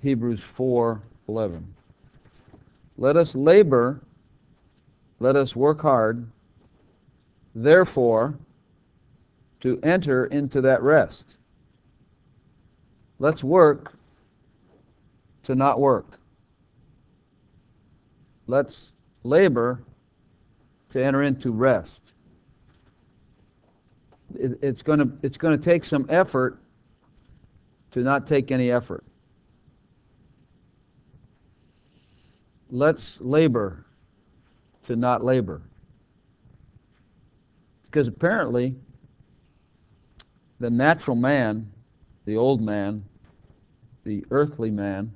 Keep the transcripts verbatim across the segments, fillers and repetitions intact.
Hebrews four eleven. Let us labor, let us work hard, therefore, to enter into that rest. Let's work to not work. Let's labor to enter into rest. It, it's going to it's going to take some effort to not take any effort. Let's labor to not labor. Because apparently, the natural man, the old man, the earthly man,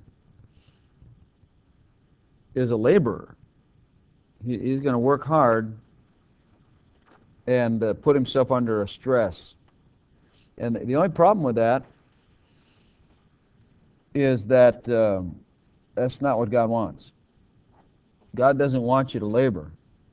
is a laborer. He, he's going to work hard and uh, put himself under a stress. And the only problem with that is that um, that's not what God wants. God doesn't want you to labor.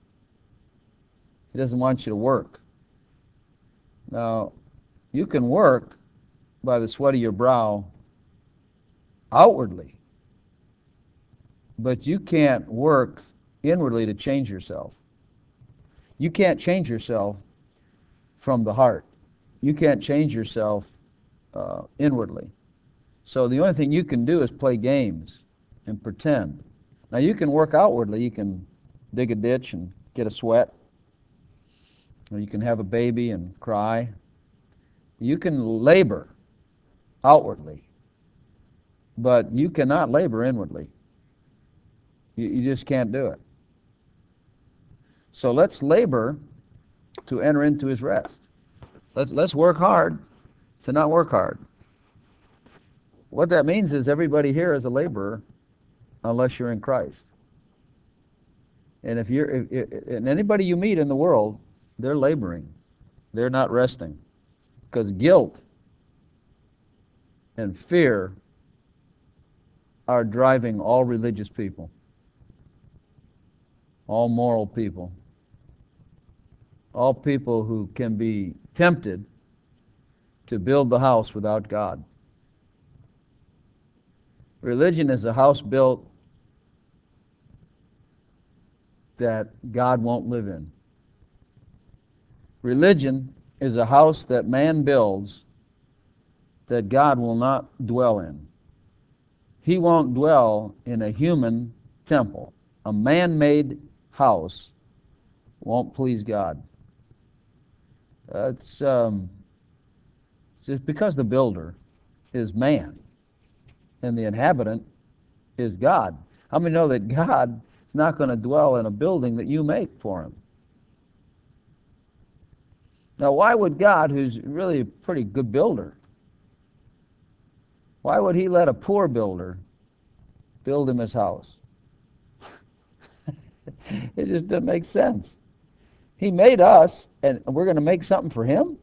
He doesn't want you to work. Now, you can work by the sweat of your brow outwardly, but you can't work inwardly to change yourself. You can't change yourself from the heart. You can't change yourself uh, inwardly. So the only thing you can do is play games and pretend. Now you can work outwardly. You can dig a ditch and get a sweat. Or you can have a baby and cry. You can labor outwardly, but you cannot labor inwardly. You, you just can't do it. So let's labor to enter into his rest. Let's, let's work hard to not work hard. What that means is everybody here is a laborer unless you're in Christ. And if you're, if, if, and anybody you meet in the world, they're laboring. They're not resting. Because guilt and fear are driving all religious people, all moral people, all people who can be tempted to build the house without God. Religion is a house built that God won't live in. Religion is a house that man builds that God will not dwell in. He won't dwell in a human temple. A man-made house won't please God. Uh, it's, um, it's just because the builder is man and the inhabitant is God. How many know that God is not going to dwell in a building that you make for him? Now, why would God, who's really a pretty good builder, why would he let a poor builder build him his house? It just doesn't make sense. He made us, and we're going to make something for him?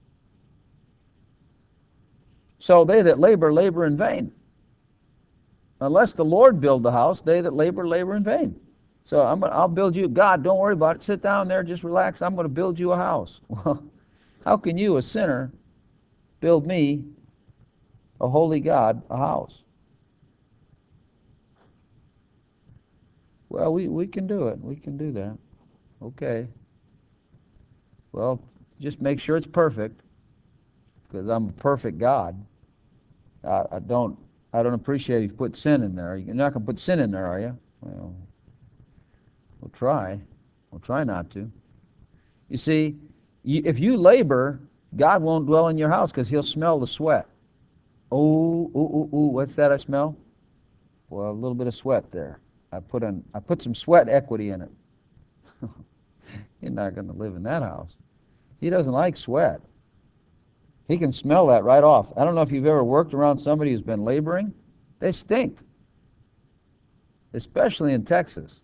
So they that labor, labor in vain. Unless the Lord build the house, they that labor, labor in vain. So I'm gonna, I'll build you. God, don't worry about it. Sit down there, just relax. I'm going to build you a house. Well, how can you, a sinner, build me, a holy God, a house? Well, we, we can do it. We can do that. Okay. Well, just make sure it's perfect, because I'm a perfect God. I, I don't I don't appreciate if you put sin in there. You're not going to put sin in there, are you? Well, we'll try. We'll try not to. You see, you, if you labor, God won't dwell in your house because he'll smell the sweat. Oh, ooh, ooh, ooh, what's that I smell? Well, a little bit of sweat there. I put in, I put some sweat equity in it. You're not going to live in that house. He doesn't like sweat. He can smell that right off. I don't know if you've ever worked around somebody who's been laboring. They stink, especially in Texas.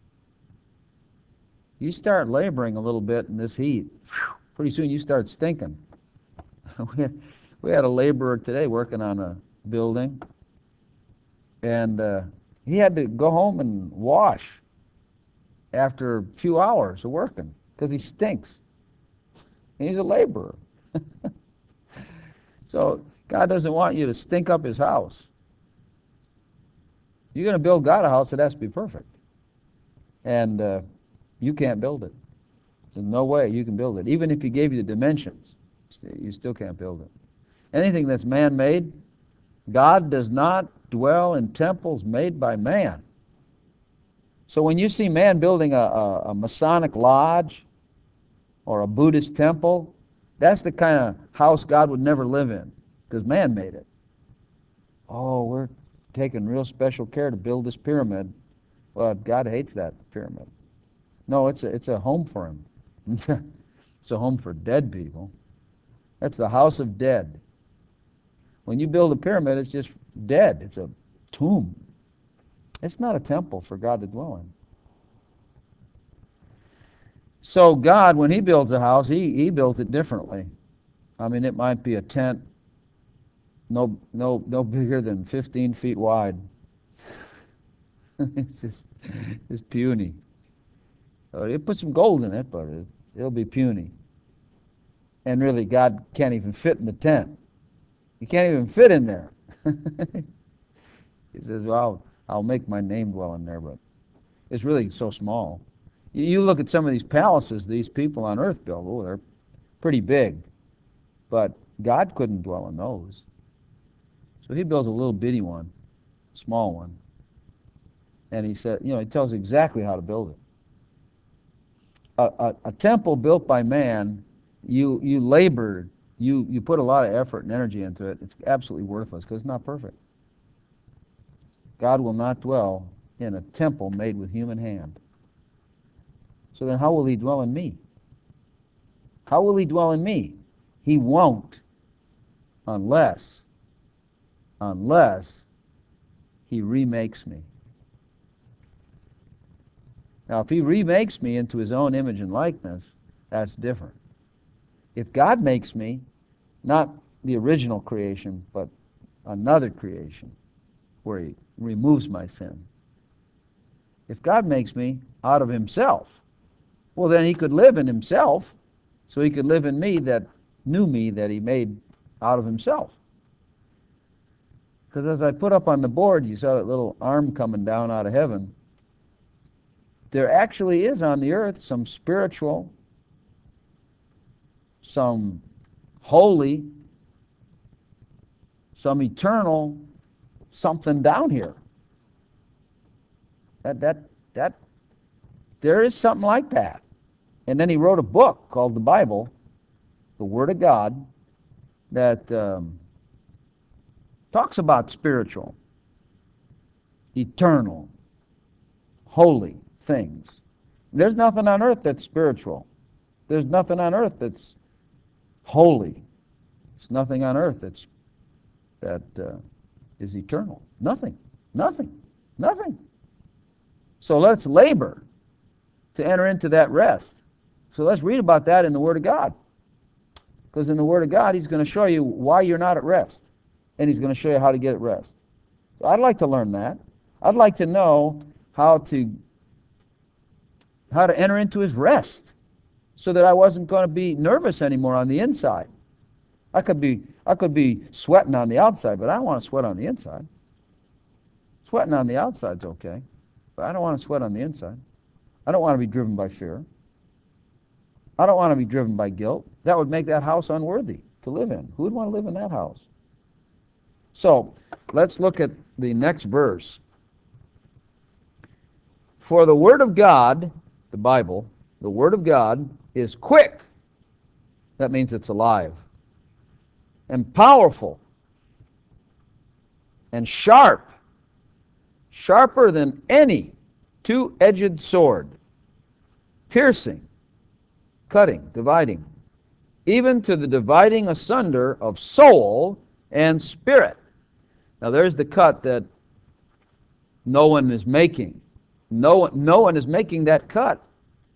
You start laboring a little bit in this heat, pretty soon you start stinking. We had a laborer today working on a building, and uh, he had to go home and wash after a few hours of working because he stinks. And he's a laborer. So God doesn't want you to stink up his house. You're going to build God a house, it has to be perfect. And uh, you can't build it. There's no way you can build it. Even if he gave you the dimensions, you still can't build it. Anything that's man-made, God does not dwell in temples made by man. So when you see man building a, a, a Masonic lodge or a Buddhist temple, that's the kind of house God would never live in, because man made it. Oh, we're taking real special care to build this pyramid. Well, God hates that pyramid. No, it's a, it's a home for him. It's a home for dead people. That's the house of dead. When you build a pyramid, it's just dead. It's a tomb. It's not a temple for God to dwell in. So God, when he builds a house, he, he builds it differently. I mean, it might be a tent no no no bigger than fifteen feet wide. It's just it's puny. Uh, you put some gold in it, but it, it'll be puny. And really, God can't even fit in the tent. He can't even fit in there. He says, well, I'll, I'll make my name dwell in there, but it's really so small. You, you look at some of these palaces these people on earth build. Oh, they're pretty big. But God couldn't dwell in those. So he builds a little bitty one, small one. And he said, you know, he tells exactly how to build it. A, a, a temple built by man, you you labored, you, you put a lot of effort and energy into it. It's absolutely worthless because it's not perfect. God will not dwell in a temple made with human hand. So then how will he dwell in me? How will he dwell in me? He won't unless, unless he remakes me. Now, if he remakes me into his own image and likeness, that's different. If God makes me, not the original creation, but another creation, where he removes my sin. If God makes me out of himself, well, then he could live in himself, so he could live in me that knew me that he made out of himself. Because as I put up on the board, you saw that little arm coming down out of heaven. There actually is on the earth some spiritual, some holy, some eternal something down here. That that that there is something like that. And then he wrote a book called the Bible, the Word of God, that um, talks about spiritual, eternal, holy things. There's nothing on earth that's spiritual. There's nothing on earth that's holy. There's nothing on earth that's that uh, is eternal. Nothing. Nothing. Nothing. So let's labor to enter into that rest. So let's read about that in the Word of God. Because in the Word of God, he's going to show you why you're not at rest. And he's going to show you how to get at rest. So I'd like to learn that. I'd like to know how to how to enter into his rest so that I wasn't going to be nervous anymore on the inside. I could be I could be sweating on the outside, but I don't want to sweat on the inside. Sweating on the outside's okay, but I don't want to sweat on the inside. I don't want to be driven by fear. I don't want to be driven by guilt. That would make that house unworthy to live in. Who would want to live in that house? So, let's look at the next verse. For the Word of God, the Bible, the Word of God is quick. That means it's alive. And powerful. And sharp. Sharper than any two-edged sword. Piercing. Cutting. Dividing. Even to the dividing asunder of soul and spirit. Now there's the cut that no one is making. No one, no one is making that cut.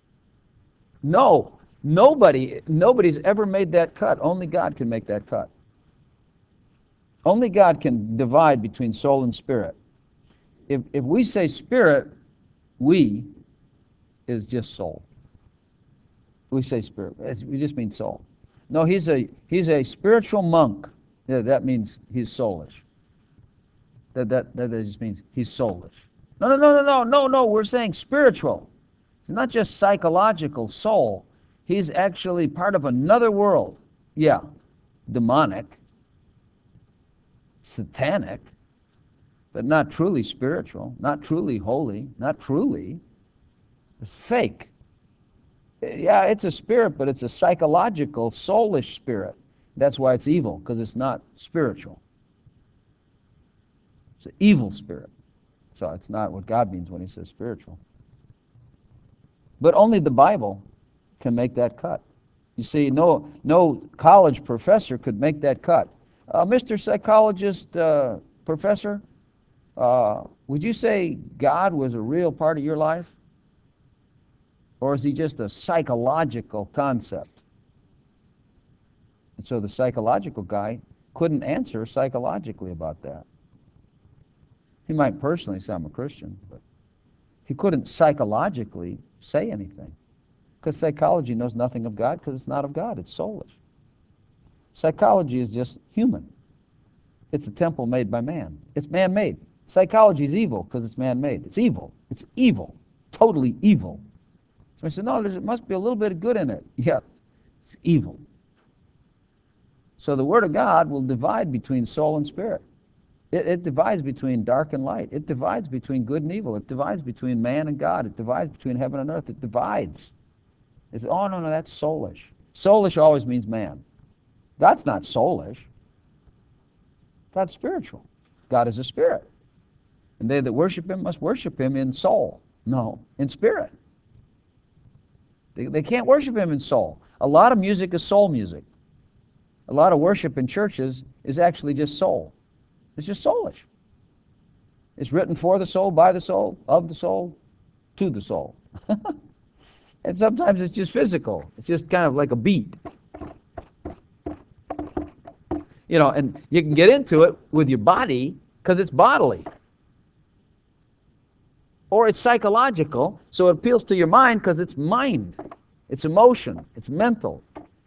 No. Nobody, nobody's ever made that cut. Only God can make that cut. Only God can divide between soul and spirit. If, if we say spirit, we is just soul. We say spirit. We just mean soul. No, he's a he's a spiritual monk. Yeah, that means he's soulish. That, that, that just means he's soulish. No, no, no, no, no, no, no. We're saying spiritual. It's not just psychological, soul. He's actually part of another world. Yeah, demonic, satanic, but not truly spiritual, not truly holy, not truly. It's fake. Yeah, it's a spirit, but it's a psychological, soulish spirit. That's why it's evil, because it's not spiritual. It's an evil spirit. So it's not what God means when he says spiritual. But only the Bible can make that cut. You see, no, no college professor could make that cut. Uh, Mister Psychologist uh, Professor, uh, would you say God was a real part of your life? Or is he just a psychological concept? And so the psychological guy couldn't answer psychologically about that. He might personally say, I'm a Christian, but he couldn't psychologically say anything. Because psychology knows nothing of God because it's not of God. It's soulish. Psychology is just human. It's a temple made by man. It's man-made. Psychology is evil because it's man-made. It's evil. It's evil. Totally evil. So I said, no, there must be a little bit of good in it. Yeah, it's evil. So the Word of God will divide between soul and spirit. It, it divides between dark and light. It divides between good and evil. It divides between man and God. It divides between heaven and earth. It divides. It's, oh, no, no, that's soulish. Soulish always means man. God's not soulish. God's spiritual. God is a spirit. And they that worship him must worship him in soul. No, in spirit. They, they can't worship him in soul. A lot of music is soul music. A lot of worship in churches is actually just soul. It's just soulish. It's written for the soul, by the soul, of the soul, to the soul. And sometimes it's just physical. It's just kind of like a beat. You know, and you can get into it with your body because it's bodily. Or it's psychological, so it appeals to your mind because it's mind. It's emotion. It's mental.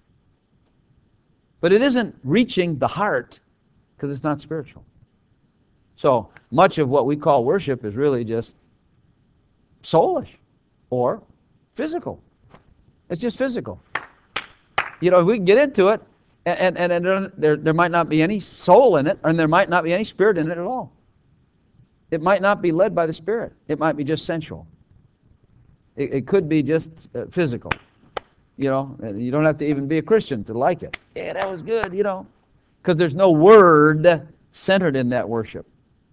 But it isn't reaching the heart because it's not spiritual. So much of what we call worship is really just soulish or physical. It's just physical. You know, if we can get into it, and, and, and there, there might not be any soul in it, and there might not be any spirit in it at all. It might not be led by the Spirit. It might be just sensual. It, it could be just uh, physical. You know, and you don't have to even be a Christian to like it. Yeah, that was good, you know. Because there's no word centered in that worship.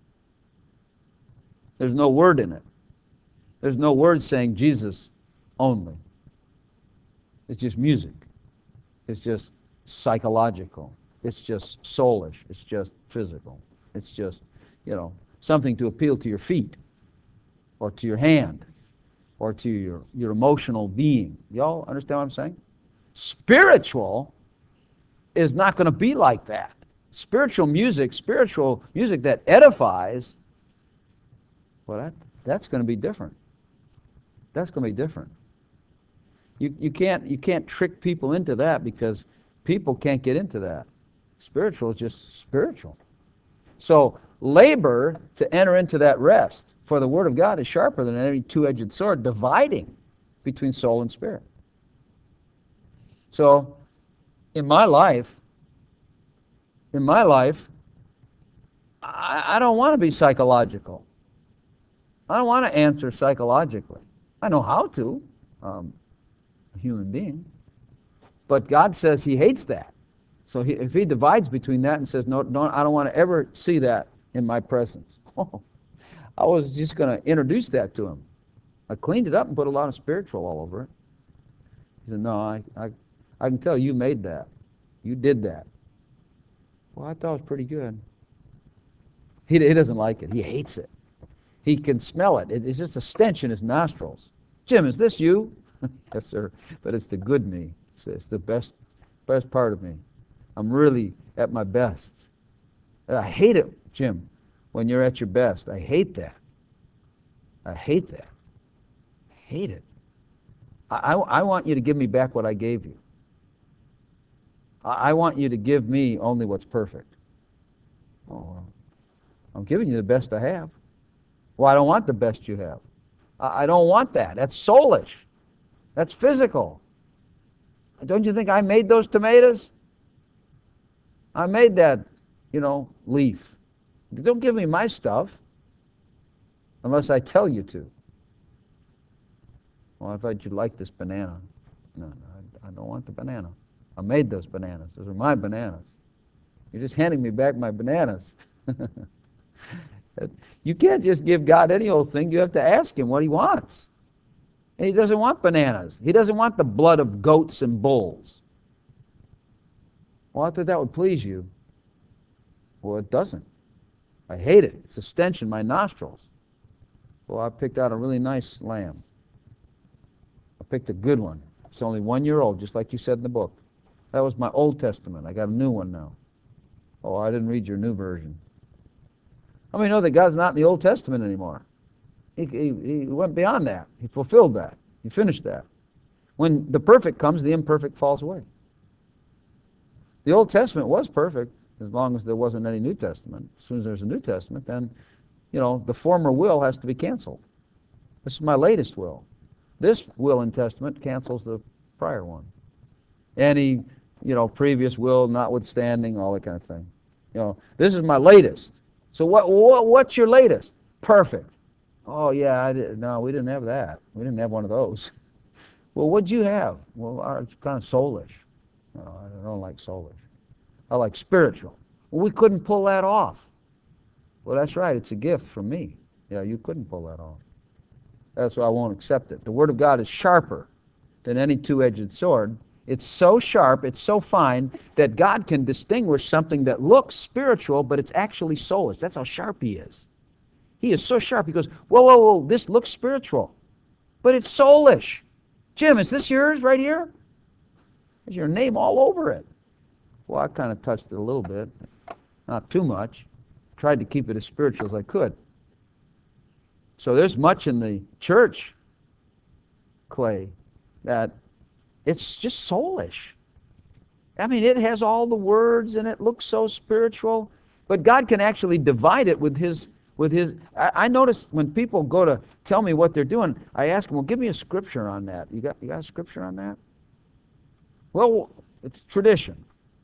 There's no word in it. There's no word saying Jesus only. It's just music. It's just psychological. It's just soulish. It's just physical. It's just, you know, something to appeal to your feet or to your hand or to your, your emotional being. Y'all understand what I'm saying? Spiritual is not going to be like that. Spiritual music, spiritual music that edifies, well, that, that's going to be different. That's going to be different. You, you can't you can't trick people into that because people can't get into that. Spiritual is just spiritual. So labor to enter into that rest, for the Word of God is sharper than any two-edged sword, dividing between soul and spirit. So in my life, in my life, I, I don't want to be psychological. I don't want to answer psychologically. I know how to, um, a human being. But God says he hates that. So he, if he divides between that and says, no, don't, I don't want to ever see that in my presence. Oh, I was just going to introduce that to him. I cleaned it up and put a lot of spiritual all over it. He said, no, I, I, I can tell you made that. You did that. Well, I thought it was pretty good. He, he doesn't like it. He hates it. He can smell it. it. It's just a stench in his nostrils. Jim, is this you? Yes, sir. But it's the good me. It's, it's the best, best part of me. I'm really at my best. I hate it, Jim, when you're at your best. I hate that. I hate that. I hate it. I, I, I want you to give me back what I gave you. I, I want you to give me only what's perfect. Oh, well, I'm giving you the best I have. Well, I don't want the best you have. I, I don't want that. That's soulish. That's physical. Don't you think I made those tomatoes? I made that, you know, leaf. Don't give me my stuff unless I tell you to. Well, I thought you'd like this banana. No, no, I, I don't want the banana. I made those bananas. Those are my bananas. You're just handing me back my bananas. You can't just give God any old thing. You have to ask Him what He wants. And He doesn't want bananas. He doesn't want the blood of goats and bulls. Well, I thought that would please you. Well, it doesn't. I hate it. It's a stench in my nostrils. Well, I picked out a really nice lamb. I picked a good one. It's only one year old, just like you said in the book. That was my Old Testament. I got a new one now. Oh, I didn't read your new version. How many know that God's not in the Old Testament anymore? He, he, he went beyond that. He fulfilled that. He finished that. When the perfect comes, the imperfect falls away. The Old Testament was perfect as long as there wasn't any New Testament. As soon as there's a New Testament, then, you know, the former will has to be canceled. This is my latest will. This will and testament cancels the prior one. Any, you know, previous will notwithstanding, all that kind of thing. You know, this is my latest. So what, what what's your latest? Perfect. Oh yeah, I did, no, we didn't have that. We didn't have one of those. Well, what'd you have? Well, our, it's kind of soulish. No, I don't like soulish. I like spiritual. Well, we couldn't pull that off. Well, that's right. It's a gift from me. Yeah, you couldn't pull that off. That's why I won't accept it. The Word of God is sharper than any two-edged sword. It's so sharp, it's so fine, that God can distinguish something that looks spiritual, but it's actually soulish. That's how sharp He is. He is so sharp. He goes, whoa, whoa, whoa, this looks spiritual, but it's soulish. Jim, is this yours right here? There's your name all over it. Well, I kind of touched it a little bit, not too much. Tried to keep it as spiritual as I could. So there's much in the church, Clay, that it's just soulish. I mean, it has all the words and it looks so spiritual, but God can actually divide it with His, with His, I, I notice when people go to tell me what they're doing, I ask them, well, give me a scripture on that. You got, you got a scripture on that? Well, it's tradition.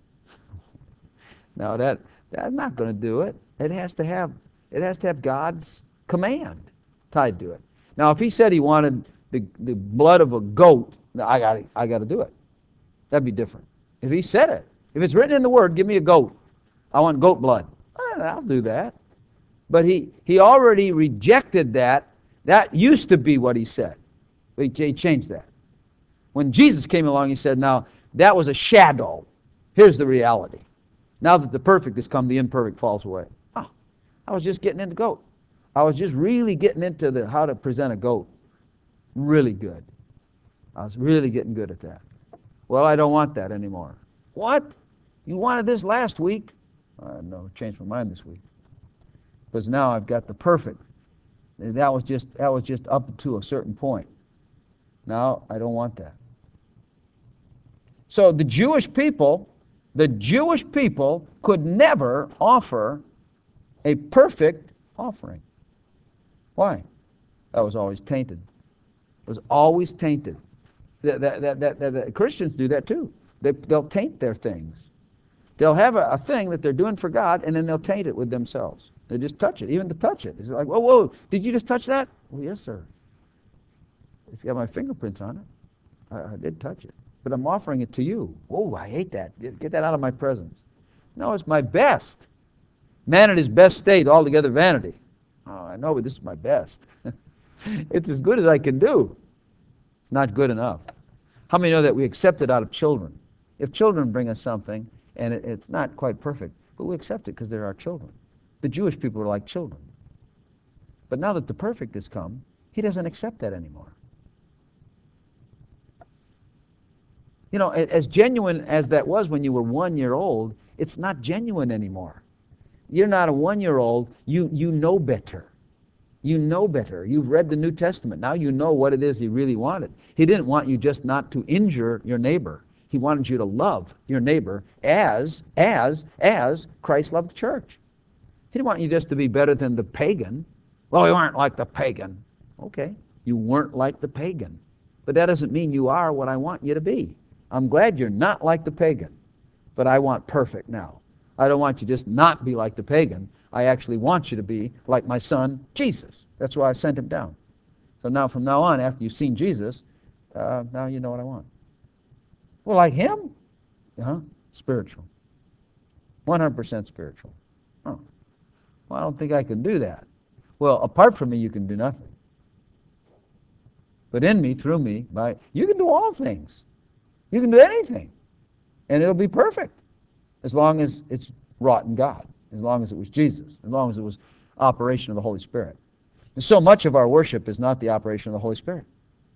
No, that, that's not going to do it. It has to have, it has to have God's command tied to it. Now, if He said He wanted the, the blood of a goat, I got I got to do it. That'd be different. If He said it, if it's written in the Word, give me a goat. I want goat blood. I'll do that. But he he already rejected that. That used to be what He said. He, he changed that. When Jesus came along, He said, "Now that was a shadow. Here's the reality. Now that the perfect has come, the imperfect falls away." Oh, I was just getting into goat. I was just really getting into the how to present a goat. Really good. I was really getting good at that. Well, I don't want that anymore. What? You wanted this last week? Uh, no, changed my mind this week. Because now I've got the perfect. That was just that was just up to a certain point. Now I don't want that. So the Jewish people, the Jewish people could never offer a perfect offering. Why? That was always tainted. It was always tainted. That, that, that, that, that, that Christians do that too. They, they'll taint their things. They'll have a, a thing that they're doing for God, and then they'll taint it with themselves. They just touch it, even to touch it. It's like, whoa, whoa, did you just touch that? Well, yes, sir. It's got my fingerprints on it. I, I did touch it. But I'm offering it to you. Whoa, I hate that. Get, get that out of my presence. No, it's my best. Man at his best state, altogether vanity. Oh, I know, but this is my best. It's as good as I can do. It's not good enough. How many know that we accept it out of children? If children bring us something, and it, it's not quite perfect, but we accept it because they're our children. The Jewish people are like children. But now that the perfect has come, He doesn't accept that anymore. You know, as genuine as that was when you were one year old, it's not genuine anymore. You're not a one-year-old. You, you know better. You know better. You've read the New Testament. Now you know what it is He really wanted. He didn't want you just not to injure your neighbor. He wanted you to love your neighbor as, as, as Christ loved the church. He didn't want you just to be better than the pagan. Well, you weren't like the pagan. Okay, you weren't like the pagan. But that doesn't mean you are what I want you to be. I'm glad you're not like the pagan, but I want perfect now. I don't want you just not be like the pagan. I actually want you to be like my son, Jesus. That's why I sent him down. So now, from now on, after you've seen Jesus, uh, now you know what I want. Well, like him? Uh-huh. Spiritual. one hundred percent spiritual. Oh. Well, I don't think I can do that. Well, apart from me, you can do nothing. But in me, through me, by you can do all things. You can do anything. And it'll be perfect. As long as it's wrought in God. As long as it was Jesus. As long as it was operation of the Holy Spirit. And so much of our worship is not the operation of the Holy Spirit.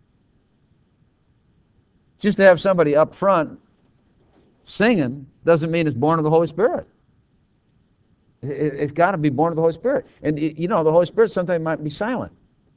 Just to have somebody up front singing doesn't mean it's born of the Holy Spirit. It, it's got to be born of the Holy Spirit. And it, you know, the Holy Spirit sometimes might be silent.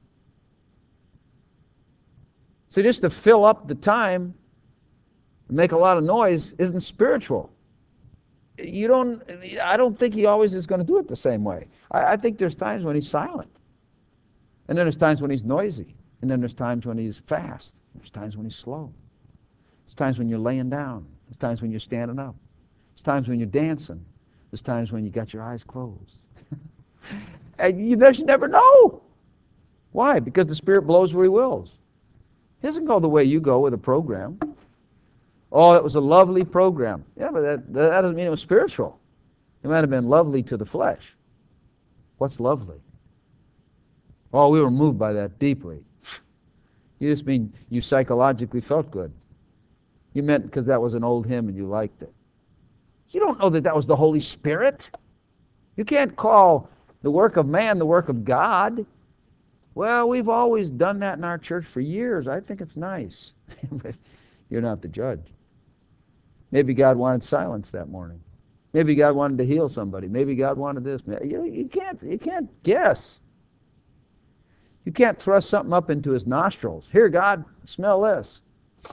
So just to fill up the time, make a lot of noise, isn't spiritual. You don't. I don't think he always is going to do it the same way. I, I think there's times when he's silent, and then there's times when he's noisy, and then there's times when he's fast. There's times when he's slow. There's times when you're laying down. There's times when you're standing up. There's times when you're dancing. There's times when you got your eyes closed. And you just never know. Why? Because the Spirit blows where he wills. He doesn't go the way you go with a program. Oh, it was a lovely program. Yeah, but that, that doesn't mean it was spiritual. It might have been lovely to the flesh. What's lovely? Oh, we were moved by that deeply. You just mean you psychologically felt good. You meant because that was an old hymn and you liked it. You don't know that that was the Holy Spirit. You can't call the work of man the work of God. Well, we've always done that in our church for years. I think it's nice. But you're not the judge. Maybe God wanted silence that morning. Maybe God wanted to heal somebody. Maybe God wanted this. You, you can't, you can't guess. You can't thrust something up into his nostrils. Here, God, smell this.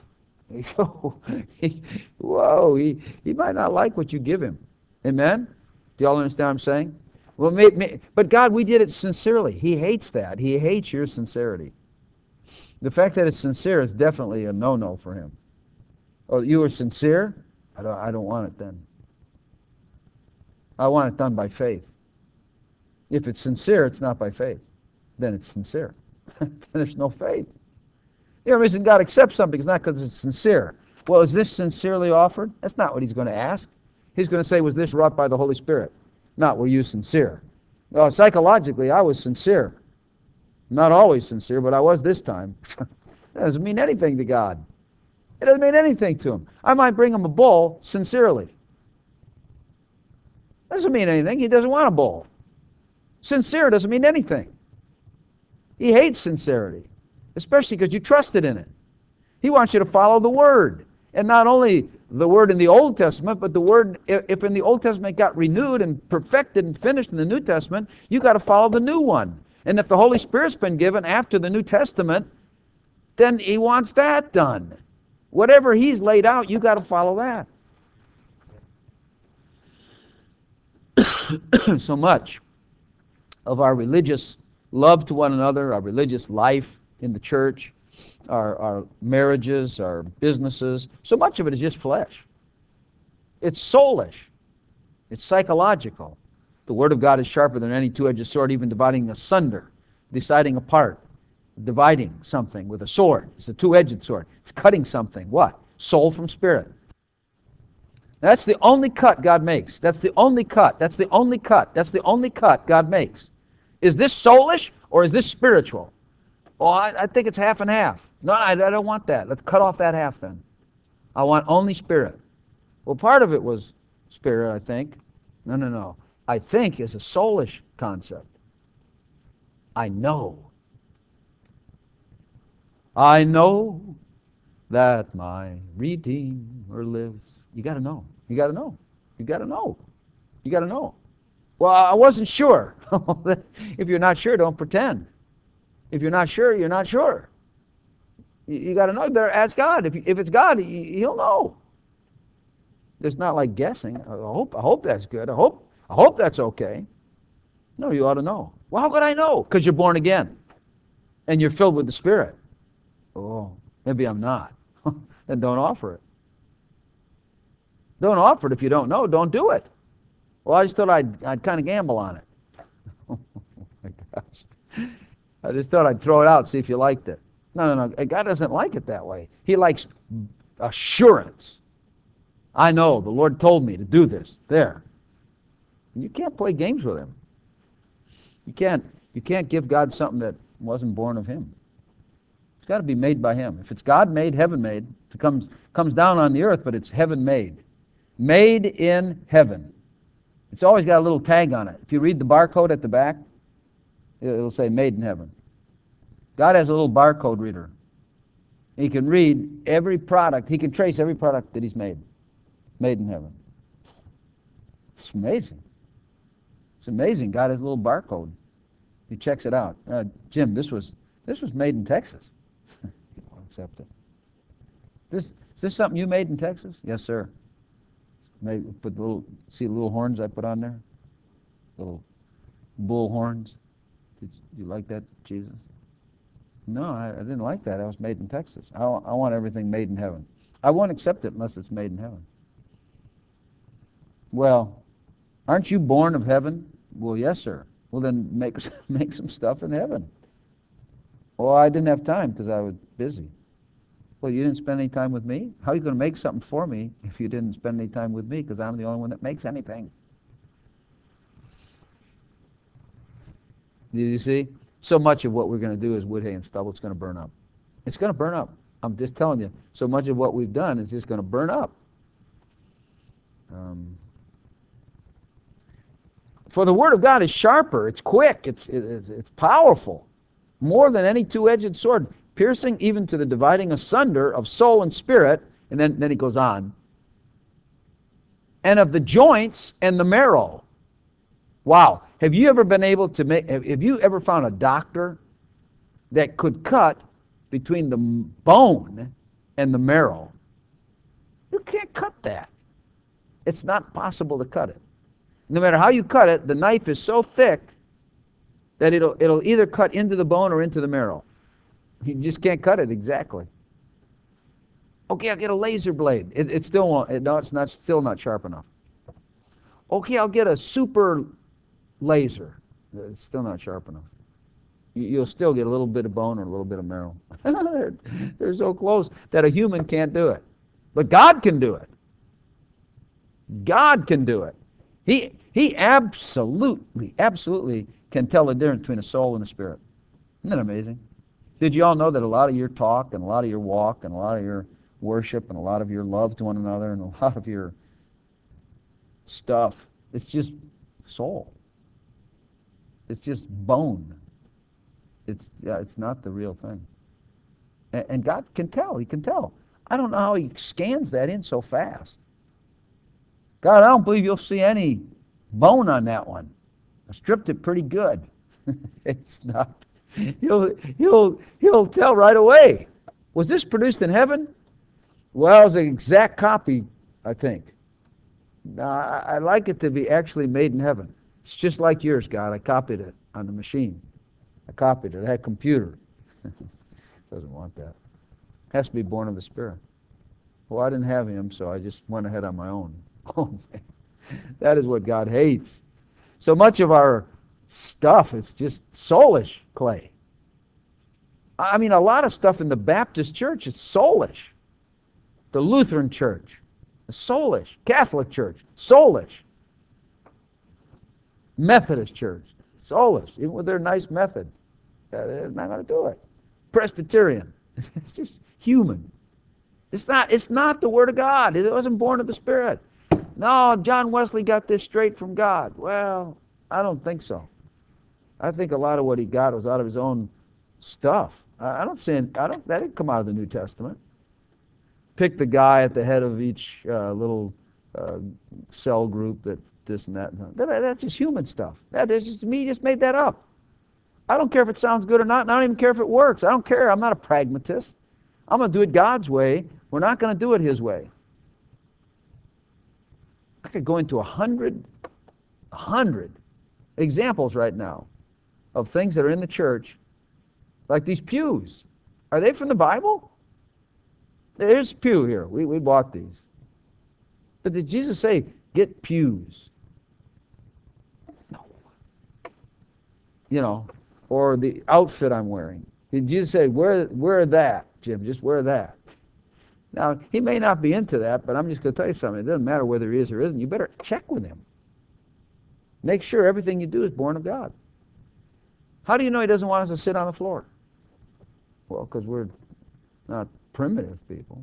Whoa, he, he might not like what you give him. Amen? Do y'all understand what I'm saying? Well, may, may, but God, we did it sincerely. He hates that. He hates your sincerity. The fact that it's sincere is definitely a no-no for him. Oh, you were sincere? I don't, I don't want it then. I want it done by faith. If it's sincere, it's not by faith. Then it's sincere. Then there's no faith. The only reason God accepts something is not because it's sincere. Well, is this sincerely offered? That's not what he's going to ask. He's going to say, was this wrought by the Holy Spirit? Not, were you sincere? Well, psychologically, I was sincere. Not always sincere, but I was this time. That doesn't mean anything to God. It doesn't mean anything to him. I might bring him a bull sincerely. Doesn't mean anything. He doesn't want a bull. Sincere doesn't mean anything. He hates sincerity, especially because you trusted in it. He wants you to follow the Word. And not only the Word in the Old Testament, but the Word, if in the Old Testament got renewed and perfected and finished in the New Testament, you got to follow the new one. And if the Holy Spirit's been given after the New Testament, then he wants that done. Whatever he's laid out, you got to follow that. So much of our religious love to one another, our religious life in the church, our, our marriages, our businesses, so much of it is just flesh. It's soulish. It's psychological. The Word of God is sharper than any two-edged sword, even dividing asunder, deciding apart, dividing something with a sword. It's a two-edged sword. It's cutting something. What? Soul from spirit. That's the only cut God makes. That's the only cut. That's the only cut. That's the only cut God makes. Is this soulish or is this spiritual? Oh, I, I think it's half and half. No, I, I don't want that. Let's cut off that half then. I want only spirit. Well, part of it was spirit, I think. No, no, no. I think is a soulish concept. I know. I know that my Redeemer lives. You got to know. You got to know. You got to know. You got to know. Well, I wasn't sure. If you're not sure, don't pretend. If you're not sure, you're not sure. You, you got to know. You better ask God. If, if it's God, he, he'll know. It's not like guessing. I hope, I hope that's good. I hope, I hope that's okay. No, you ought to know. Well, how could I know? Because you're born again. And you're filled with the Spirit. Oh, maybe I'm not. Then don't offer it. Don't offer it if you don't know. Don't do it. Well, I just thought I'd, I'd kind of gamble on it. Oh my gosh. I just thought I'd throw it out, see if you liked it. No, no, no. God doesn't like it that way. He likes assurance. I know the Lord told me to do this. There. You can't play games with Him. You can't, you can't give God something that wasn't born of Him. It's got to be made by Him. If it's God made, heaven made. If it comes, comes down on the earth, but it's heaven made. Made in heaven. It's always got a little tag on it. If you read the barcode at the back, it'll say made in heaven. God has a little barcode reader. He can read every product. He can trace every product that He's made. Made in heaven. It's amazing. It's amazing. God has a little barcode. He checks it out. Uh, Jim, this was this was made in Texas. I'll accept it. Is this, is this something you made in Texas? Yes, sir. Maybe put the little, see the little horns I put on there? Little bull horns. Did you like that, Jesus? No, I, I didn't like that. I was made in Texas. I, I want everything made in heaven. I won't accept it unless it's made in heaven. Well, aren't you born of heaven? Well, yes, sir. Well, then make, make some stuff in heaven. Well, I didn't have time because I was busy. Well, you didn't spend any time with me? How are you going to make something for me if you didn't spend any time with me? Because I'm the only one that makes anything. Do you see? So much of what we're going to do is wood, hay, and stubble. It's going to burn up. It's going to burn up. I'm just telling you. So much of what we've done is just going to burn up. Um, for the Word of God is sharper. It's quick. It's, it's, it's powerful. More than any two-edged sword, piercing even to the dividing asunder of soul and spirit, and then, then he goes on, and of the joints and the marrow. Wow. Have you ever been able to make, have you ever found a doctor that could cut between the bone and the marrow? You can't cut that. It's not possible to cut it. No matter how you cut it, the knife is so thick that it'll, it'll either cut into the bone or into the marrow. You just can't cut it exactly. Okay, I'll get a laser blade. It, it still won't. It, no, it's not still not sharp enough. Okay, I'll get a super laser. It's still not sharp enough. You, you'll still get a little bit of bone or a little bit of marrow. they're, they're so close that a human can't do it. But God can do it. God can do it. He, he absolutely, absolutely can tell the difference between a soul and a spirit. Isn't that amazing? Did you all know that a lot of your talk and a lot of your walk and a lot of your worship and a lot of your love to one another and a lot of your stuff, it's just soul. It's just bone. It's, yeah, it's not the real thing. And, and God can tell. He can tell. I don't know how He scans that in so fast. God, I don't believe you'll see any bone on that one. I stripped it pretty good. It's not. He'll, he'll, he'll tell right away. Was this produced in heaven? Well, it's an exact copy, I think. Now, I, I like it to be actually made in heaven. It's just like yours, God. I copied it on the machine. I copied it. I had a computer. Doesn't want that. Has to be born of the Spirit. Well, I didn't have Him, so I just went ahead on my own. Oh, man. That is what God hates. So much of our stuff is just soulish clay. I mean, a lot of stuff in the Baptist church is soulish. The Lutheran church, soulish. Catholic church, soulish. Methodist church, soulish. Even with their nice method, it's not going to do it. Presbyterian, it's just human. It's not. It's not the Word of God. It wasn't born of the Spirit. No, John Wesley got this straight from God. Well, I don't think so. I think a lot of what he got was out of his own stuff. I don't say I don't. That didn't come out of the New Testament. Pick the guy at the head of each uh, little uh, cell group that this and that. And that that's just human stuff. That is just me. Just made that up. I don't care if it sounds good or not. And I don't even care if it works. I don't care. I'm not a pragmatist. I'm going to do it God's way. We're not going to do it His way. I could go into a hundred, a hundred examples right now of things that are in the church, like these pews. Are they from the Bible? There's a pew here. We, we bought these. But did Jesus say, get pews? No. You know, or the outfit I'm wearing. Did Jesus say, wear, wear that, Jim, just wear that? Now, he may not be into that, but I'm just going to tell you something. It doesn't matter whether he is or isn't. You better check with him. Make sure everything you do is born of God. How do you know he doesn't want us to sit on the floor? Well, because we're not primitive people.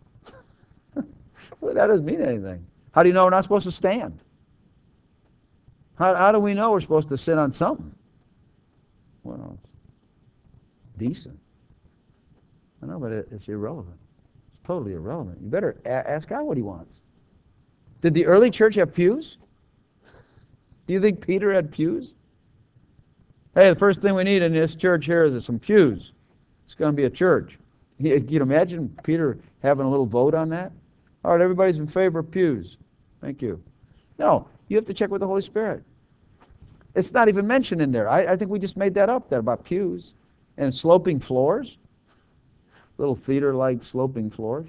Well, that doesn't mean anything. How do you know we're not supposed to stand? How, how do we know we're supposed to sit on something? Well, it's decent. I know, but it, it's irrelevant. It's totally irrelevant. You better a- ask God what he wants. Did the early church have pews? Do you think Peter had pews? Hey, the first thing we need in this church here is some pews. It's going to be a church. Can you imagine Peter having a little vote on that? All right, everybody's in favor of pews. Thank you. No, you have to check with the Holy Spirit. It's not even mentioned in there. I, I think we just made that up there about pews and sloping floors. Little theater-like sloping floors.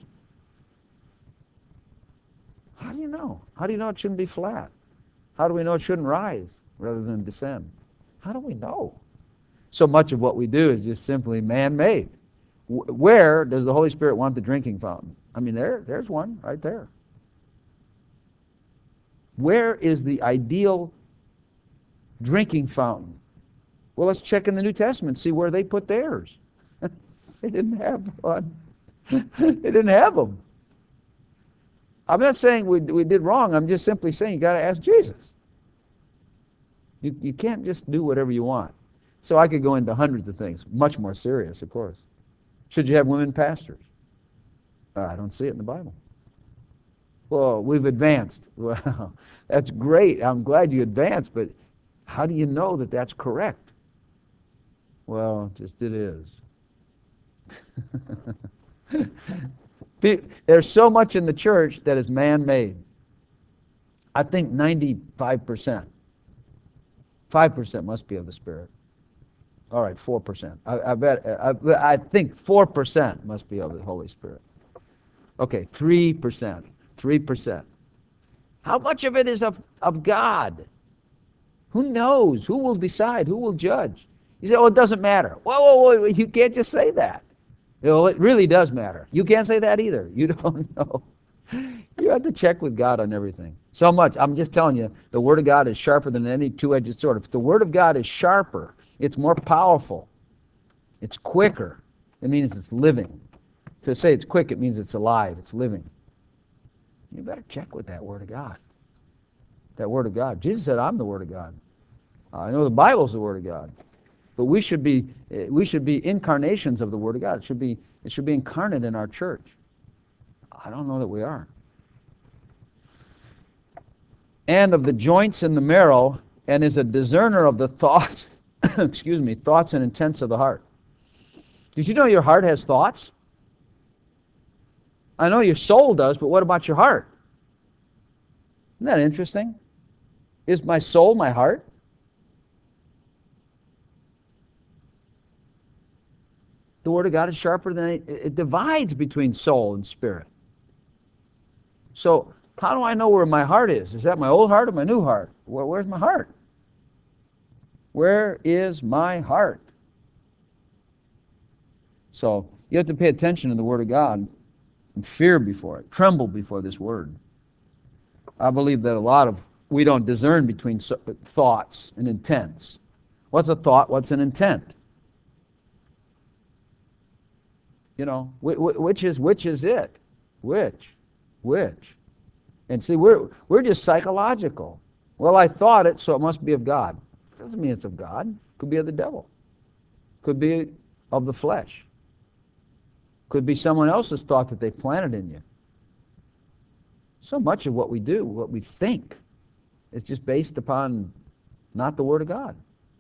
How do you know? How do you know it shouldn't be flat? How do we know it shouldn't rise rather than descend? How do we know? So much of what we do is just simply man-made. Where does the Holy Spirit want the drinking fountain? I mean, there, there's one right there. Where is the ideal drinking fountain? Well, let's check in the New Testament, see where they put theirs. They didn't have one. They didn't have them. I'm not saying we, we did wrong. I'm just simply saying you got to ask Jesus. You, you can't just do whatever you want. So I could go into hundreds of things, much more serious, of course. Should you have women pastors? Uh, I don't see it in the Bible. Well, we've advanced. Well, that's great. I'm glad you advanced, but how do you know that that's correct? Well, just it is. There's so much in the church that is man-made. I think ninety-five percent. five percent must be of the Spirit. All right, four percent. I, I bet. I, I think four percent must be of the Holy Spirit. Okay, three percent. three percent. How much of it is of, of God? Who knows? Who will decide? Who will judge? You say, oh, it doesn't matter. Whoa, whoa, whoa, you can't just say that. You know, it really does matter. You can't say that either. You don't know. You have to check with God on everything. So much. I'm just telling you, the Word of God is sharper than any two-edged sword. If the Word of God is sharper, it's more powerful. It's quicker. It means it's living. To say it's quick, it means it's alive. It's living. You better check with that Word of God. That Word of God. Jesus said, I'm the Word of God. I know the Bible's the Word of God. But we should be we should be incarnations of the Word of God. It should be it should be incarnate in our church. I don't know that we are. And of the joints and the marrow, and is a discerner of the thoughts, excuse me, thoughts and intents of the heart. Did you know your heart has thoughts? I know your soul does, but what about your heart? Isn't that interesting? Is my soul my heart? The Word of God is sharper than it, it divides between soul and spirit. So how do I know where my heart is? Is that my old heart or my new heart? Where, where's my heart? Where is my heart? So you have to pay attention to the Word of God and fear before it, tremble before this Word. I believe that a lot of, we don't discern between so, thoughts and intents. What's a thought? What's an intent? You know, which is which is it? Which? Which? And see, we're we're just psychological. Well, I thought it, so it must be of God. Doesn't mean it's of God. Could be of the devil. Could be of the flesh. Could be someone else's thought that they planted in you. So much of what we do, what we think, is just based upon not the Word of God.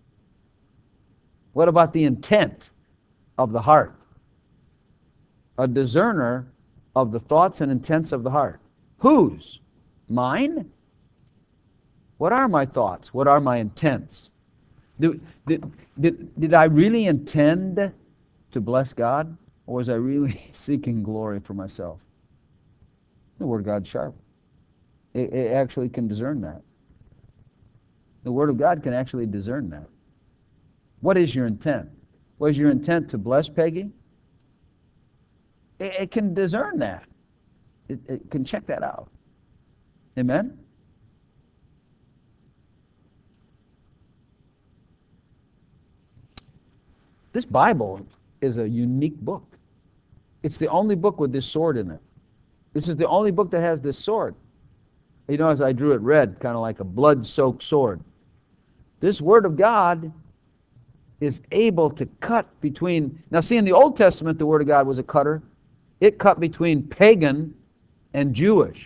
What about the intent of the heart? A discerner of the thoughts and intents of the heart. Whose? Mine What are my thoughts? What are my intents? Did, did, did, did I really intend to bless God? Or was I really seeking glory for myself? The Word of God's sharp. It, it actually can discern that. The Word of God can actually discern that. What is your intent? Was your intent to bless Peggy? It, it can discern that. It, it can check that out. Amen? This Bible is a unique book. It's the only book with this sword in it. This is the only book that has this sword. You know, as I drew it red, kind of like a blood-soaked sword. This Word of God is able to cut between... Now, see, in the Old Testament, the Word of God was a cutter. It cut between pagan and Jewish.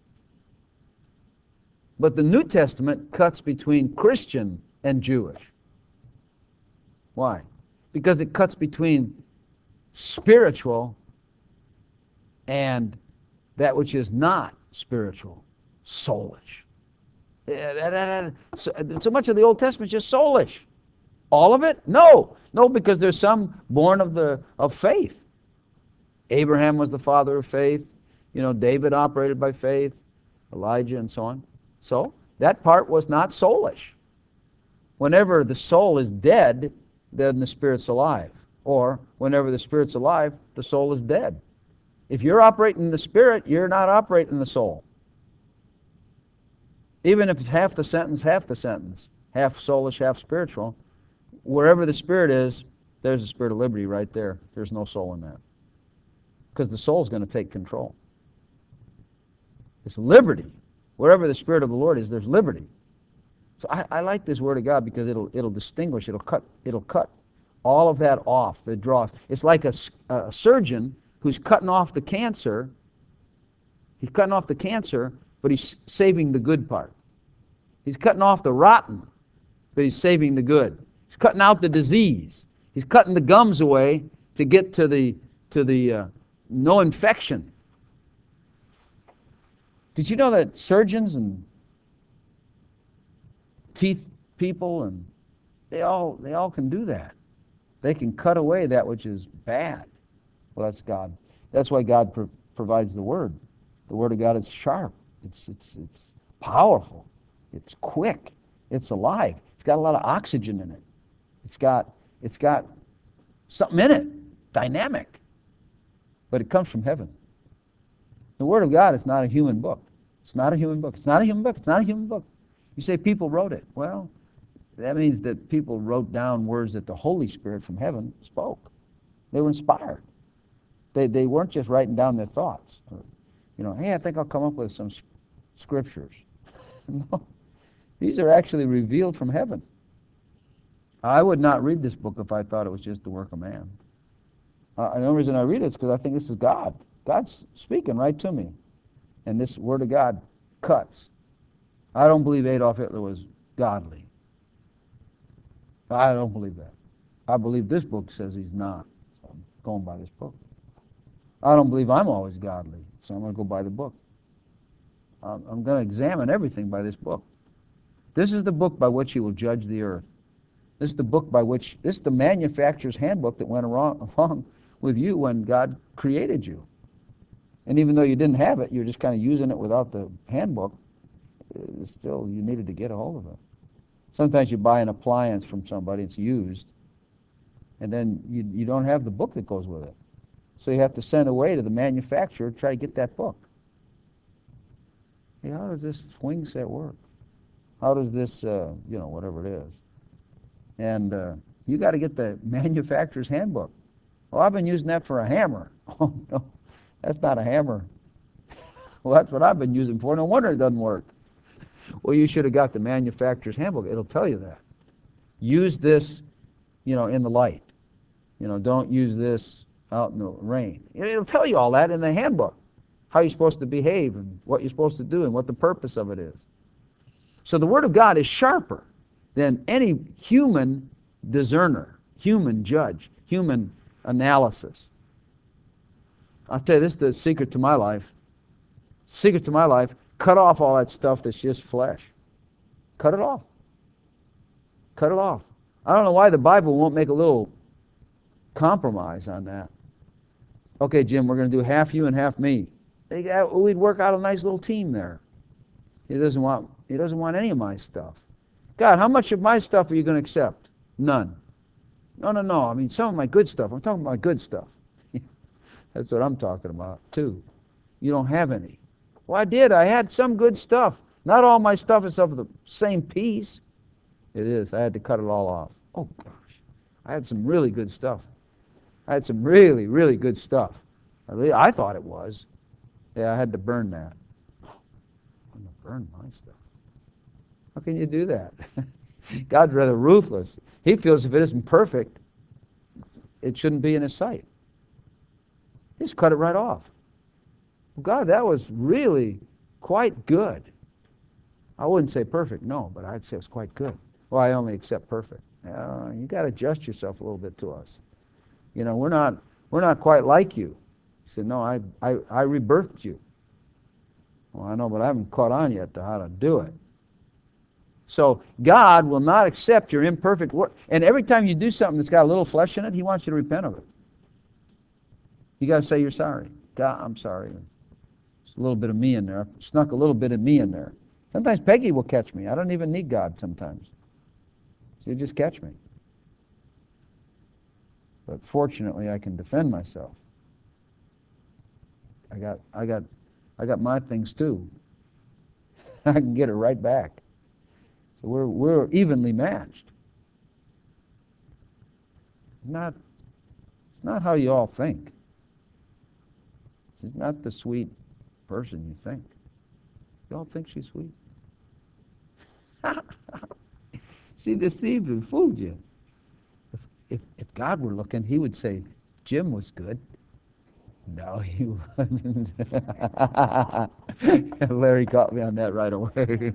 But the New Testament cuts between Christian and Jewish. Why? Because it cuts between spiritual and that which is not spiritual, soulish. So, so much of the Old Testament is just soulish. All of it? No. No, because there's some born of the of faith. Abraham was the father of faith. You know, David operated by faith, Elijah and so on. So, that part was not soulish. Whenever the soul is dead, then the spirit's alive. Or, whenever the spirit's alive, the soul is dead. If you're operating in the spirit, you're not operating in the soul. Even if it's half the sentence, half the sentence, half soulish, half spiritual, wherever the spirit is, there's the spirit of liberty right there. There's no soul in that. Because the soul's going to take control. It's liberty. Wherever the Spirit of the Lord is, there's liberty. So I, I like this Word of God because it'll it'll distinguish, it'll cut, it'll cut all of that off, the dross. It's like a, a surgeon who's cutting off the cancer. He's cutting off the cancer, but he's saving the good part. He's cutting off the rotten, but he's saving the good. He's cutting out the disease. He's cutting the gums away to get to the to the uh, no infection. Did you know that surgeons and teeth people and they all they all can do that? They can cut away that which is bad. Well, that's God. That's why God pro- provides the Word. The Word of God is sharp. It's it's it's powerful. It's quick. It's alive. It's got a lot of oxygen in it. It's got it's got something in it, dynamic. But it comes from heaven. The Word of God is not a human book. It's not a human book. It's not a human book. It's not a human book. You say people wrote it. Well, that means that people wrote down words that the Holy Spirit from heaven spoke. They were inspired. They they weren't just writing down their thoughts. Or, you know, hey, I think I'll come up with some scriptures. No. These are actually revealed from heaven. I would not read this book if I thought it was just the work of man. Uh, the only reason I read it is because I think this is God. God's speaking right to me. And this Word of God cuts. I don't believe Adolf Hitler was godly. I don't believe that. I believe this book says he's not. So I'm going by this book. I don't believe I'm always godly. So I'm going to go by the book. I'm, I'm going to examine everything by this book. This is the book by which he will judge the earth. This is the book by which, this is the manufacturer's handbook that went along, along with you when God created you. And even though you didn't have it, you're just kind of using it without the handbook, still you needed to get a hold of it. Sometimes you buy an appliance from somebody, it's used, and then you, you don't have the book that goes with it. So you have to send away to the manufacturer to try to get that book. Hey, how does this swing set work? How does this, uh, you know, whatever it is? And uh, you got to get the manufacturer's handbook. Well, I've been using that for a hammer. Oh, no, that's not a hammer. Well, that's what I've been using for. No wonder it doesn't work. Well, you should have got the manufacturer's handbook. It'll tell you that. Use this, you know, in the light. You know, don't use this out in the rain. It'll tell you all that in the handbook. How you're supposed to behave and what you're supposed to do and what the purpose of it is. So the Word of God is sharper than any human discerner, human judge, human analysis. I'll tell you, this is the secret to my life. Secret to my life, cut off all that stuff that's just flesh. Cut it off. Cut it off. I don't know why the Bible won't make a little compromise on that. Okay, Jim, we're going to do half you and half me. We'd work out a nice little team there. He doesn't want, he doesn't want any of my stuff. God, how much of my stuff are you going to accept? None. No, no, no. I mean, some of my good stuff. I'm talking about good stuff. That's what I'm talking about, too. You don't have any. Well, I did. I had some good stuff. Not all my stuff is of the same piece. It is. I had to cut it all off. Oh, gosh. I had some really good stuff. I had some really, really good stuff. I thought it was. Yeah, I had to burn that. I'm going to burn my stuff. How can you do that? God's rather ruthless. He feels if it isn't perfect, it shouldn't be in His sight. Just cut it right off. God, that was really quite good. I wouldn't say perfect, no, but I'd say it was quite good. Well, I only accept perfect. Uh, you got to adjust yourself a little bit to us. You know, we're not we're not quite like you. He said, no, I, I, I rebirthed you. Well, I know, but I haven't caught on yet to how to do it. So God will not accept your imperfect work. And every time you do something that's got a little flesh in it, He wants you to repent of it. You got to say you're sorry. God, I'm sorry. There's a little bit of me in there. I snuck a little bit of me in there. Sometimes Peggy will catch me. I don't even need God sometimes. She'll just catch me. But fortunately, I can defend myself. I got, I got, I got my things too. I can get it right back. So we're we're evenly matched. Not, it's not how you all think. She's not the sweet person you think. You all think she's sweet? She deceived and fooled you. If, if, if God were looking, He would say, Jim was good. No, he wasn't. Larry caught me on that right away.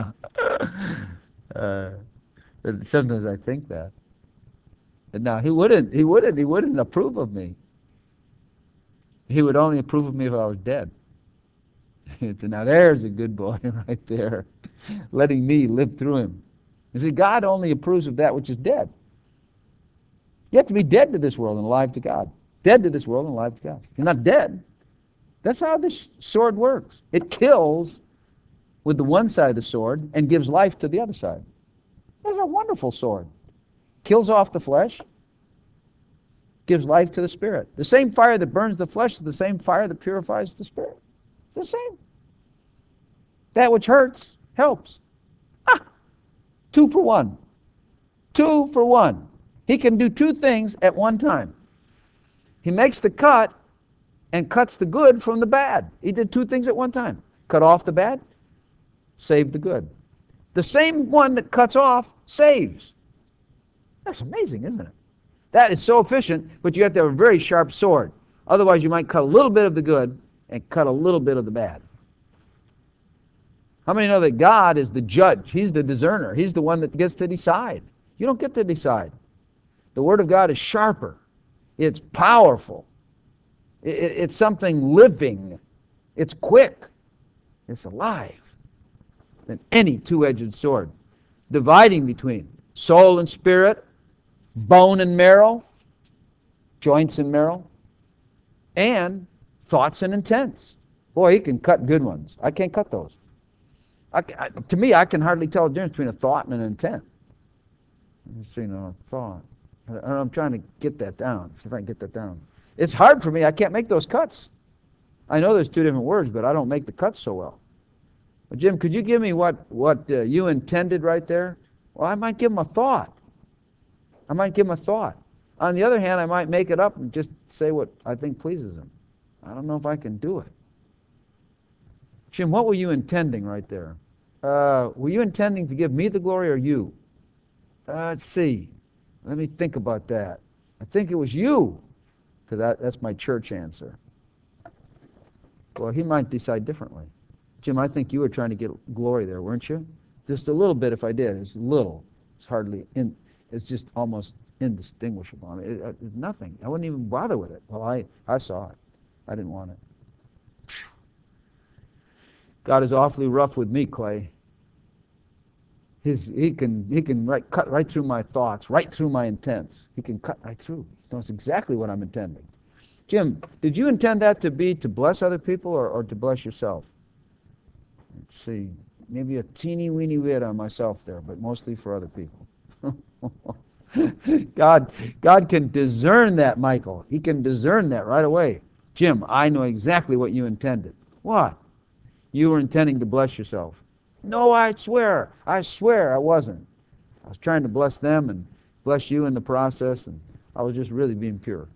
uh, but sometimes I think that. But no, he wouldn't. He wouldn't. He wouldn't approve of me. He would only approve of me if I was dead. So now there's a good boy right there, letting me live through him. You see, God only approves of that which is dead. You have to be dead to this world and alive to God. Dead to this world and alive to God. You're not dead. That's how this sword works. It kills with the one side of the sword and gives life to the other side. That's a wonderful sword. Kills off the flesh, gives life to the spirit. The same fire that burns the flesh is the same fire that purifies the spirit. It's the same. That which hurts helps. Ah, two for one. Two for one. He can do two things at one time. He makes the cut and cuts the good from the bad. He did two things at one time. Cut off the bad, save the good. The same one that cuts off saves. That's amazing, isn't it? That is so efficient, but you have to have a very sharp sword. Otherwise, you might cut a little bit of the good and cut a little bit of the bad. How many know that God is the judge? He's the discerner. He's the one that gets to decide. You don't get to decide. The Word of God is sharper. It's powerful. It's something living. It's quick. It's alive than any two-edged sword, dividing between soul and spirit, bone and marrow, joints and marrow, and thoughts and intents. Boy, he can cut good ones. I can't cut those. I, I, to me, I can hardly tell the difference between a thought and an intent. You see, no thought. I, I'm trying to get that down. See if I can get that down. It's hard for me. I can't make those cuts. I know there's two different words, but I don't make the cuts so well. But Jim, could you give me what, what uh, you intended right there? Well, I might give him a thought. I might give him a thought. On the other hand, I might make it up and just say what I think pleases him. I don't know if I can do it. Jim, what were you intending right there? Uh, were you intending to give me the glory or you? Uh, let's see. Let me think about that. I think it was you, because that, that's my church answer. Well, he might decide differently. Jim, I think you were trying to get glory there, weren't you? Just a little bit if I did. It's little. It's hardly, in, it's just almost indistinguishable. I mean, it, it, nothing. I wouldn't even bother with it. Well, I, I saw it. I didn't want it. God is awfully rough with me, Clay. His, he can, he can right, cut right through my thoughts, right through my intents. He can cut right through. He knows exactly what I'm intending. Jim, did you intend that to be to bless other people or, or to bless yourself? Let's see. Maybe a teeny weeny bit on myself there, but mostly for other people. God, God can discern that, Michael. He can discern that right away. Jim, I know exactly what you intended. What? You were intending to bless yourself. No, I swear. I swear I wasn't. I was trying to bless them and bless you in the process, and I was just really being pure.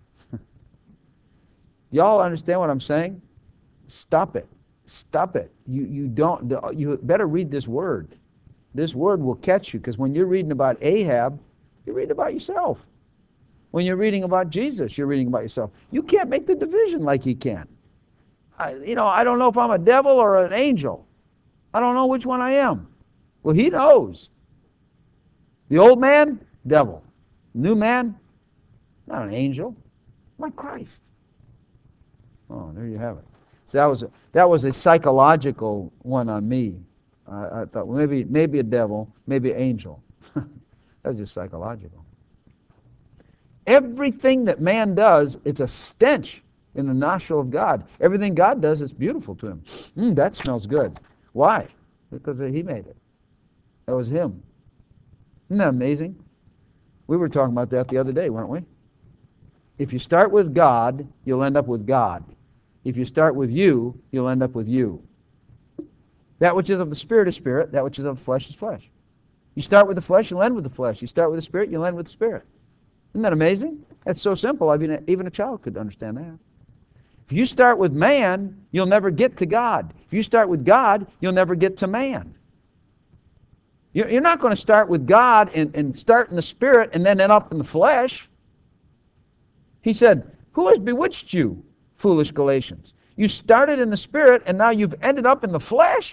Y'all understand what I'm saying? Stop it. Stop it. You you don't. You better read this word. This word will catch you, because when you're reading about Ahab, you're reading about yourself. When you're reading about Jesus, you're reading about yourself. You can't make the division like he can. I, you know, I don't know if I'm a devil or an angel. I don't know which one I am. Well, he knows. The old man, devil. New man, not an angel, like Christ. Oh, there you have it. So that was a, that was a psychological one on me. I, I thought, well, maybe maybe a devil, maybe an angel. That's just psychological. Everything that man does, it's a stench in the nostril of God. Everything God does is beautiful to him. Mm, that smells good. Why? Because he made it. That was him. Isn't that amazing? We were talking about that the other day, weren't we? If you start with God, you'll end up with God. If you start with you, you'll end up with you. That which is of the Spirit is spirit. That which is of the flesh is flesh. You start with the flesh, you'll end with the flesh. You start with the Spirit, you'll end with the Spirit. Isn't that amazing? That's so simple. I mean, even a child could understand that. If you start with man, you'll never get to God. If you start with God, you'll never get to man. You're not going to start with God and, and start in the Spirit and then end up in the flesh. He said, who has bewitched you, foolish Galatians? You started in the Spirit and now you've ended up in the flesh?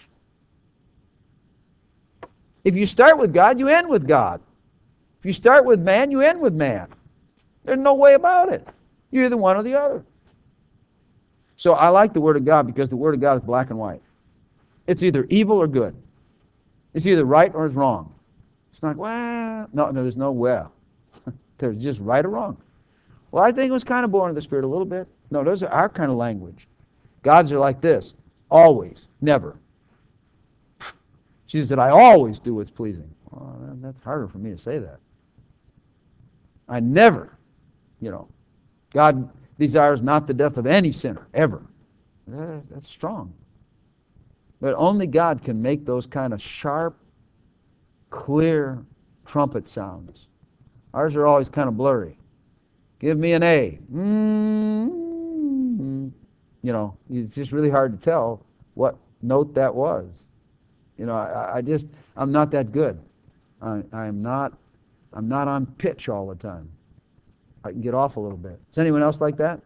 If you start with God, you end with God. If you start with man, you end with man. There's no way about it. You're either one or the other. So I like the Word of God because the Word of God is black and white. It's either evil or good. It's either right or it's wrong. It's not, well, no, there's no well. There's just right or wrong. Well, I think it was kind of born of the Spirit a little bit. No, those are our kind of language. God's are like this. Always. Never. She said, I always do what's pleasing. Well, that's harder for me to say that. I never, you know, God desires not the death of any sinner, ever. Eh, that's strong. But only God can make those kind of sharp, clear trumpet sounds. Ours are always kind of blurry. Give me an A. Mm-hmm. You know, it's just really hard to tell what note that was. You know, I, I just, I'm not that good. I, I'm not, I'm not on pitch all the time. I can get off a little bit. Is anyone else like that?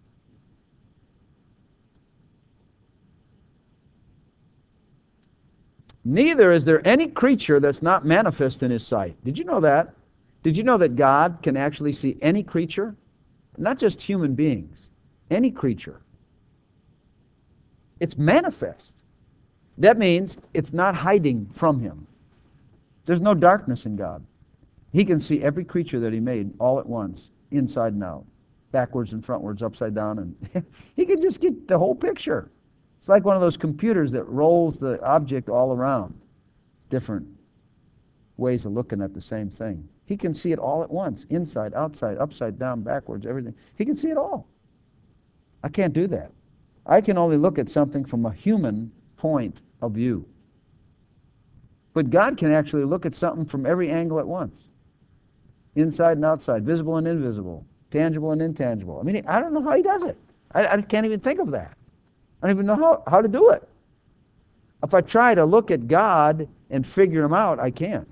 Neither is there any creature that's not manifest in his sight. Did you know that? Did you know that God can actually see any creature? Not just human beings. Any creature. It's manifest. That means it's not hiding from him. There's no darkness in God. He can see every creature that he made all at once, inside and out, backwards and frontwards, upside down, and he can just get the whole picture. It's like one of those computers that rolls the object all around. Different ways of looking at the same thing. He can see it all at once, inside, outside, upside down, backwards, everything. He can see it all. I can't do that. I can only look at something from a human point of view. But God can actually look at something from every angle at once. Inside and outside, visible and invisible, tangible and intangible. I mean, I don't know how he does it. I, I can't even think of that. I don't even know how, how to do it. If I try to look at God and figure him out, I can't.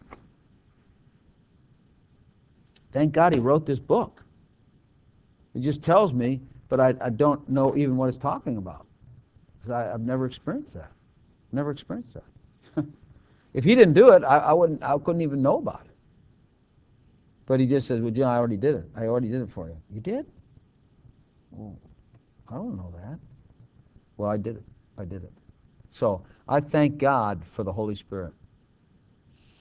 Thank God he wrote this book. It just tells me, but I, I don't know even what it's talking about. Because I, I've never experienced that. Never experienced that. If he didn't do it, I, I wouldn't. I couldn't even know about it. But he just says, "Well, Jim, I already did it. I already did it for you." You did? Well, I don't know that. Well, I did it. I did it. So I thank God for the Holy Spirit.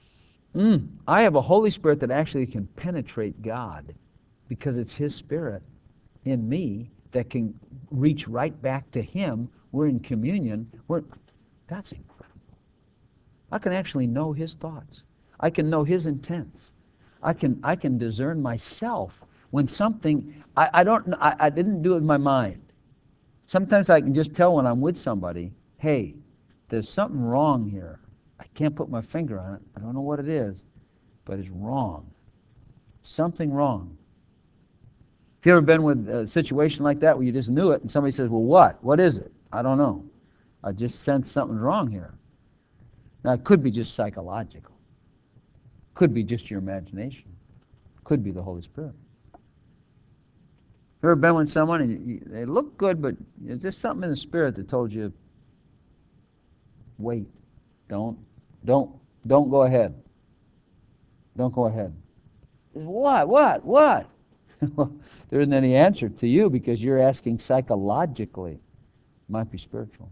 Mm, I have a Holy Spirit that actually can penetrate God because it's His Spirit in me that can reach right back to Him. We're in communion. We're, that's incredible. I can actually know His thoughts. I can know His intents. I can I can discern myself when something I, I don't I, I didn't do it with my mind. Sometimes I can just tell when I'm with somebody, hey, there's something wrong here. I can't put my finger on it. I don't know what it is, but it's wrong. Something wrong. Have you ever been with a situation like that where you just knew it and somebody says, well, what? What is it? I don't know. I just sense something's wrong here. Now, it could be just psychological. Could be just your imagination. Could be the Holy Spirit. Have you ever been with someone and you, they look good, but there's just something in the spirit that told you, wait, don't, don't, don't go ahead. Don't go ahead. What, what, what? Well, there isn't any answer to you because you're asking psychologically. It might be spiritual.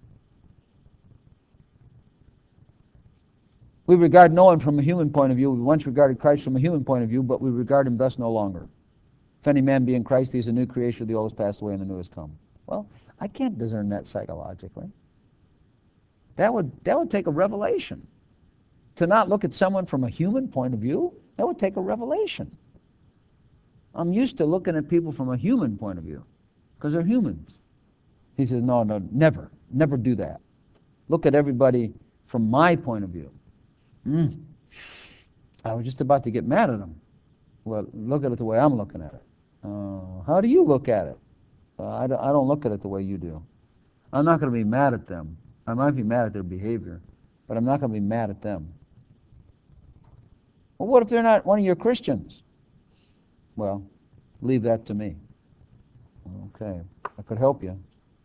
We regard no one from a human point of view. We once regarded Christ from a human point of view, but we regard Him thus no longer. If any man be in Christ, he is a new creation. The old has passed away and the new has come. Well, I can't discern that psychologically. That would, that would take a revelation. To not look at someone from a human point of view, that would take a revelation. I'm used to looking at people from a human point of view because they're humans. He says, no, no, never, never do that. Look at everybody from my point of view. Mm. I was just about to get mad at him. Well, look at it the way I'm looking at it. Uh, how do you look at it? Uh, I, don't, I don't look at it the way you do. I'm not going to be mad at them. I might be mad at their behavior, but I'm not going to be mad at them. Well, what if they're not one of your Christians? Well, leave that to me. Okay, I could help you.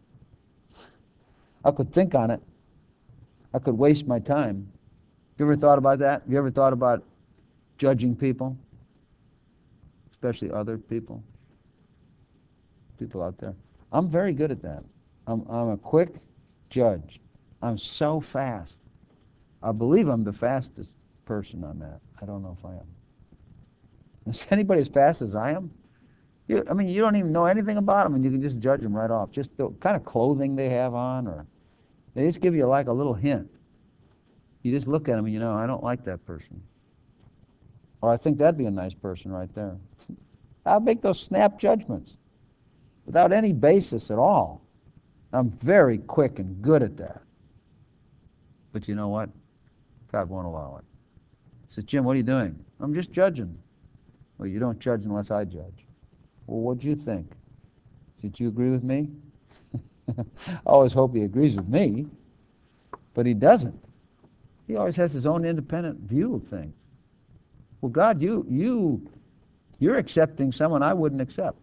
I could think on it. I could waste my time. You ever thought about that? You ever thought about judging people? Especially other people? People out there. I'm very good at that. I'm, I'm a quick judge. I'm so fast. I believe I'm the fastest person on that. I don't know if I am. Is anybody as fast as I am? You, I mean, you don't even know anything about them, and you can just judge them right off. Just the kind of clothing they have on, or they just give you like a little hint. You just look at them and you know, I don't like that person. Or I think that'd be a nice person right there. I'll make those snap judgments without any basis at all. I'm very quick and good at that. But you know what? God won't allow it. He says, Jim, what are you doing? I'm just judging. Well, you don't judge unless I judge. Well, what do you think? Did you agree with me? I always hope he agrees with me, but he doesn't. He always has his own independent view of things. Well, God, you, you, you're accepting someone I wouldn't accept.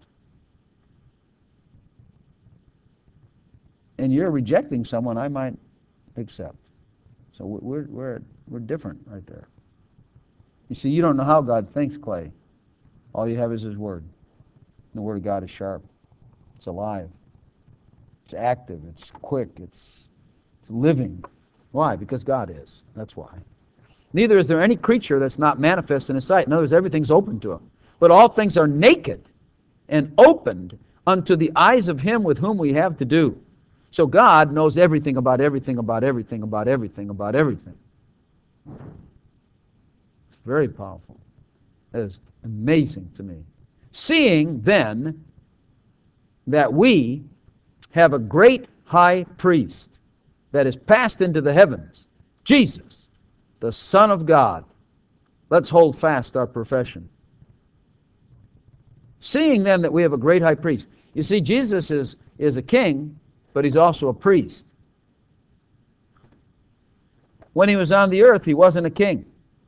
And you're rejecting someone I might accept. So we're, we're, we're different right there. You see, you don't know how God thinks, Clay. All you have is His Word. And the Word of God is sharp. It's alive. It's active. It's quick. It's, it's living. Why? Because God is. That's why. Neither is there any creature that's not manifest in His sight. In other words, everything's open to Him. But all things are naked and opened unto the eyes of Him with whom we have to do. So God knows everything about everything about everything about everything about everything. It's very powerful. That is amazing to me. Seeing then that we have a great high priest that is passed into the heavens, Jesus, the Son of God. Let's hold fast our profession. Seeing then that we have a great high priest. You see, Jesus is, is a king, but He's also a priest. When He was on the earth, He wasn't a king.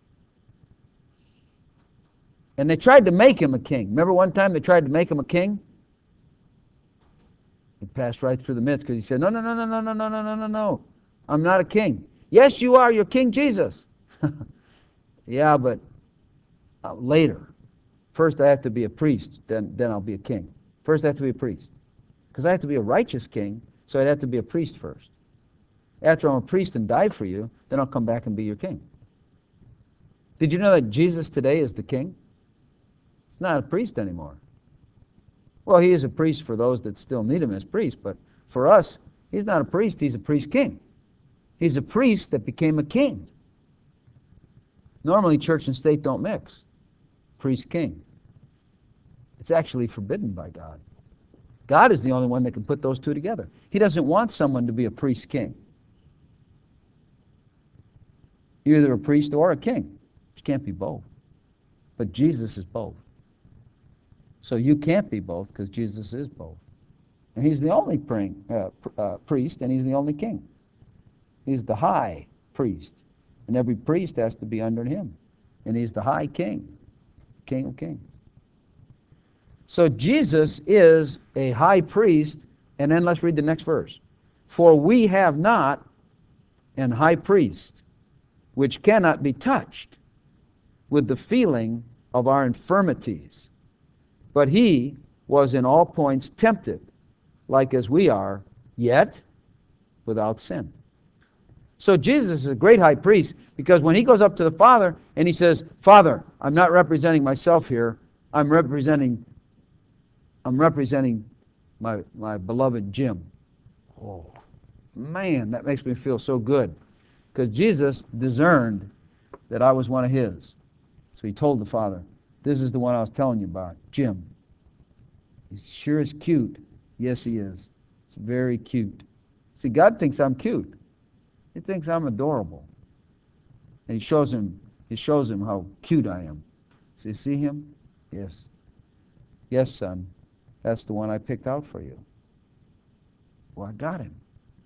And they tried to make Him a king. Remember one time they tried to make Him a king? It passed right through the midst because He said, no, no, no, no, no, no, no, no, no, no, no. I'm not a king. Yes, you are. You're King Jesus. Yeah, but uh, later. First I have to be a priest, then, then I'll be a king. First I have to be a priest. Because I have to be a righteous king, so I'd have to be a priest first. After I'm a priest and die for you, then I'll come back and be your king. Did you know that Jesus today is the king? He's not a priest anymore. Well, he is a priest for those that still need him as priest, but for us, he's not a priest, he's a priest king. He's a priest that became a king. Normally, church and state don't mix. Priest king. It's actually forbidden by God. God is the only one that can put those two together. He doesn't want someone to be a priest king. You're either a priest or a king. You can't be both. But Jesus is both. So you can't be both because Jesus is both. And he's the only praying, uh, pr- uh, priest, and he's the only king. He's the high priest. And every priest has to be under him. And he's the high king, King of kings. So Jesus is a high priest, and then let's read the next verse. For we have not an high priest which cannot be touched with the feeling of our infirmities, but he was in all points tempted, like as we are, yet without sin. So Jesus is a great high priest because when he goes up to the Father and he says, Father, I'm not representing myself here, I'm representing I'm representing my my beloved Jim. Oh, man, that makes me feel so good. Because Jesus discerned that I was one of his. So he told the Father, this is the one I was telling you about, Jim. He sure is cute. Yes, he is. He's very cute. See, God thinks I'm cute. He thinks I'm adorable. And he shows him, he shows him how cute I am. So you see him? Yes. Yes, son. That's the one I picked out for you. Well, I got him.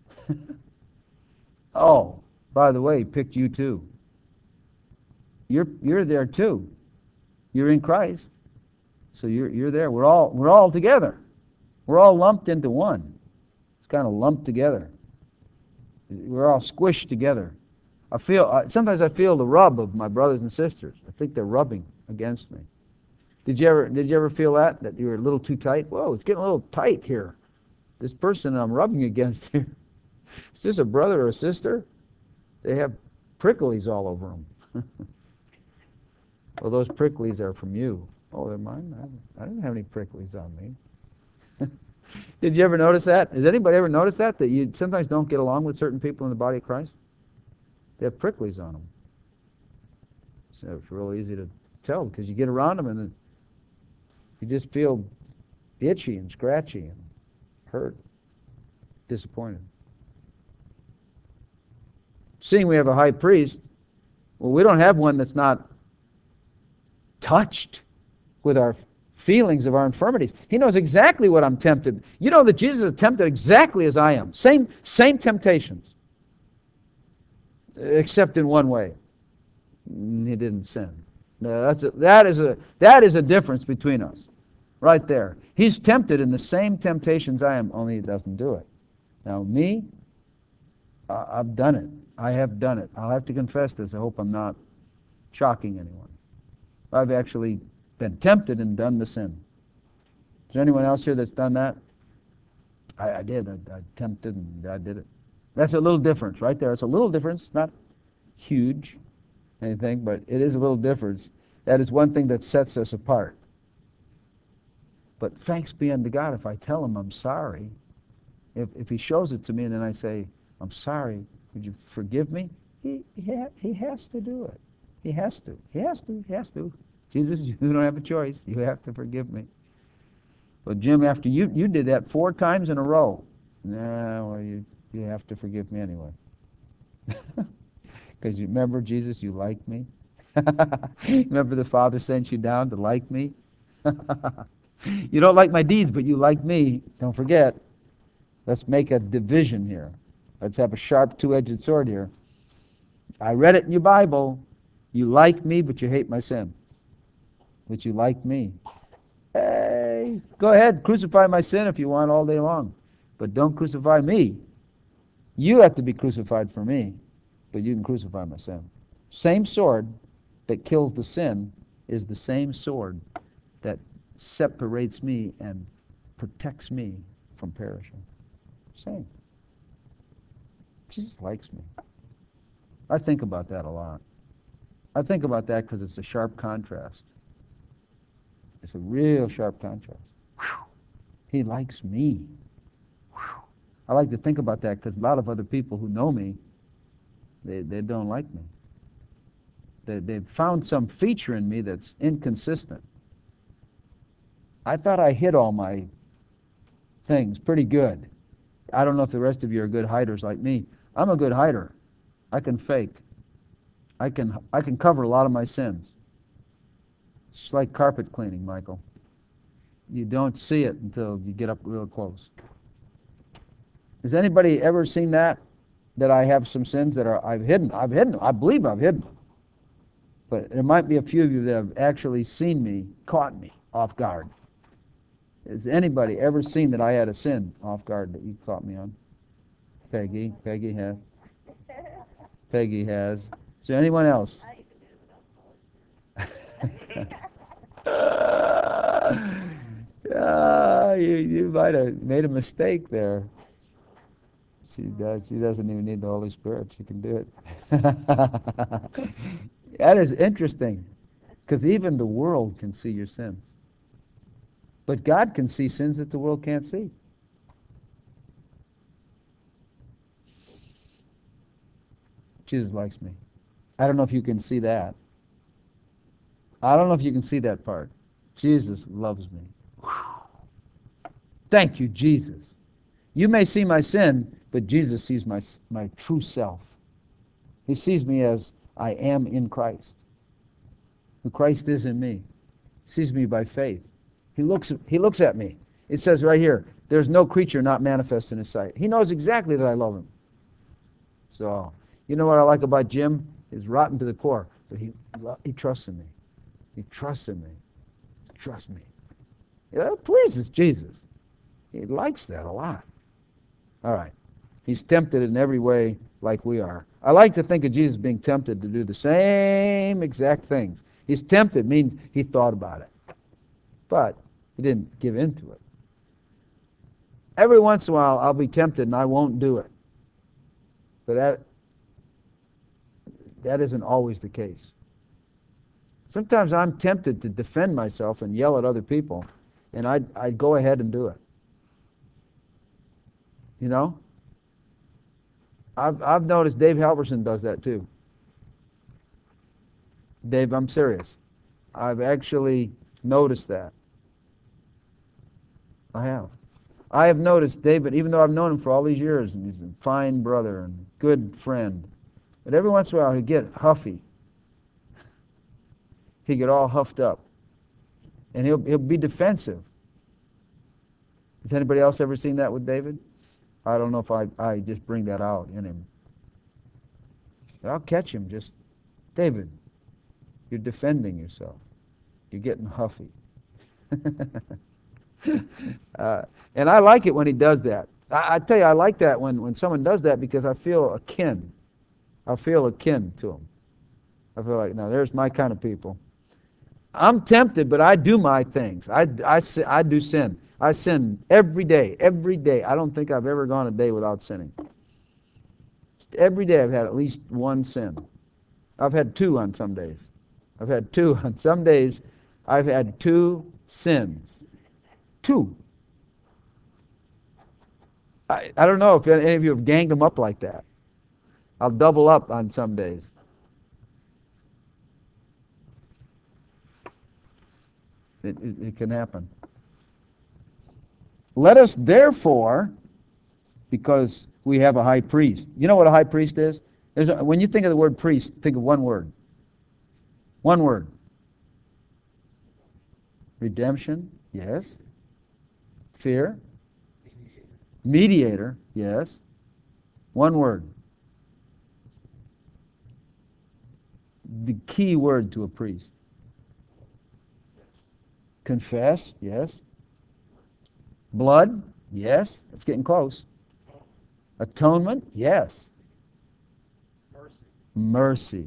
Oh, by the way, he picked you too. You're you're there too. You're in Christ. So you're you're there. We're all we're all together. We're all lumped into one. It's kind of lumped together. We're all squished together. I feel uh, sometimes I feel the rub of my brothers and sisters. I think they're rubbing against me. Did you ever did you ever feel that that you were a little too tight? Whoa, it's getting a little tight here. This person I'm rubbing against here. Is this a brother or a sister? They have pricklies all over them. Well, those pricklies are from you. Oh, they're mine? I didn't have any pricklies on me. Did you ever notice that? Has anybody ever noticed that? That you sometimes don't get along with certain people in the body of Christ? They have pricklies on them. So it's real easy to tell because you get around them and you just feel itchy and scratchy and hurt, disappointed. Seeing we have a high priest, well, we don't have one that's not touched with our feelings of our infirmities. He knows exactly what I'm tempted. You know that Jesus is tempted exactly as I am. Same, same temptations. Except in one way. He didn't sin. No, that's a, that, is a, that is a difference between us. Right there. He's tempted in the same temptations I am, only he doesn't do it. Now me, uh, I've done it. I have done it. I'll have to confess this. I hope I'm not shocking anyone. I've actually been tempted and done the sin. Is there anyone else here that's done that? I, I did. I, I tempted and I did it. That's a little difference right there. It's a little difference, not huge anything, but it is a little difference. That is one thing that sets us apart. But thanks be unto God if I tell him I'm sorry. If if he shows it to me and then I say, I'm sorry, would you forgive me? He, he, ha- he has to do it. He has to. He has to. He has to. Jesus, you don't have a choice. You have to forgive me. Well, Jim, after you, you did that four times in a row. Nah, well, you, you have to forgive me anyway. Because you remember, Jesus, you like me? Remember the Father sent you down to like me? You don't like my deeds, but you like me. Don't forget. Let's make a division here. Let's have a sharp two-edged sword here. I read it in your Bible. You like me, but you hate my sin. But you like me. Hey, go ahead, crucify my sin if you want all day long. But don't crucify me. You have to be crucified for me, but you can crucify my sin. Same sword that kills the sin is the same sword that separates me and protects me from perishing. Same. Jesus likes me. I think about that a lot. I think about that because it's a sharp contrast. It's a real sharp contrast. Whew. He likes me. Whew. I like to think about that because a lot of other people who know me, they, they don't like me. They, they've found some feature in me that's inconsistent. I thought I hid all my things pretty good. I don't know if the rest of you are good hiders like me. I'm a good hider. I can fake. I can I can cover a lot of my sins. It's like carpet cleaning, Michael. You don't see it until you get up real close. Has anybody ever seen that? That I have some sins that are I've hidden. I've hidden. I believe I've hidden. But there might be a few of you that have actually seen me, caught me off guard. Has anybody ever seen that I had a sin off guard that you caught me on? Peggy. Peggy has. Peggy has. Is there anyone else? uh, you, you might have made a mistake there. She does. She doesn't even need the Holy Spirit. She can do it. That is interesting, because even the world can see your sins. But God can see sins that the world can't see. Jesus likes me. I don't know if you can see that. I don't know if you can see that part. Jesus loves me. Whew. Thank you, Jesus. You may see my sin, but Jesus sees my, my true self. He sees me as I am in Christ. Who Christ is in me. He sees me by faith. He looks, he looks at me. It says right here, there's no creature not manifest in his sight. He knows exactly that I love him. So, you know what I like about Jim? He's rotten to the core, but he he trusts in me. He trusts in me. He trusts me. That pleases Jesus. He likes that a lot. All right. He's tempted in every way like we are. I like to think of Jesus being tempted to do the same exact things. He's tempted means he thought about it. But he didn't give in to it. Every once in a while I'll be tempted and I won't do it. But that that isn't always the case. Sometimes I'm tempted to defend myself and yell at other people, and I'd, I'd go ahead and do it. You know? I've, I've noticed Dave Halverson does that too. Dave, I'm serious. I've actually noticed that. I have. I have noticed David, even though I've known him for all these years, and he's a fine brother and good friend, but every once in a while he'd get huffy. He'd get all huffed up. And he'll, he'll be defensive. Has anybody else ever seen that with David? I don't know if I, I just bring that out in him. But I'll catch him just, David, you're defending yourself. You're getting huffy. uh, and I like it when he does that. I, I tell you, I like that when, when someone does that because I feel akin. I feel akin to him. I feel like, now there's my kind of people. I'm tempted, but I do my things. I, I, I do sin. I sin every day, every day. I don't think I've ever gone a day without sinning. Just every day I've had at least one sin. I've had two on some days. I've had two on some days. I've had two sins. Two. I, I don't know if any of you have ganged them up like that. I'll double up on some days. It, it, it can happen. Let us therefore, because we have a high priest. You know what a high priest is? There's a, when you think of the word priest, think of one word. One word. Redemption, yes. Fear. Mediator, yes. One word. The key word to a priest. Confess, yes. Blood, yes. It's getting close. Atonement, yes. Mercy. Mercy.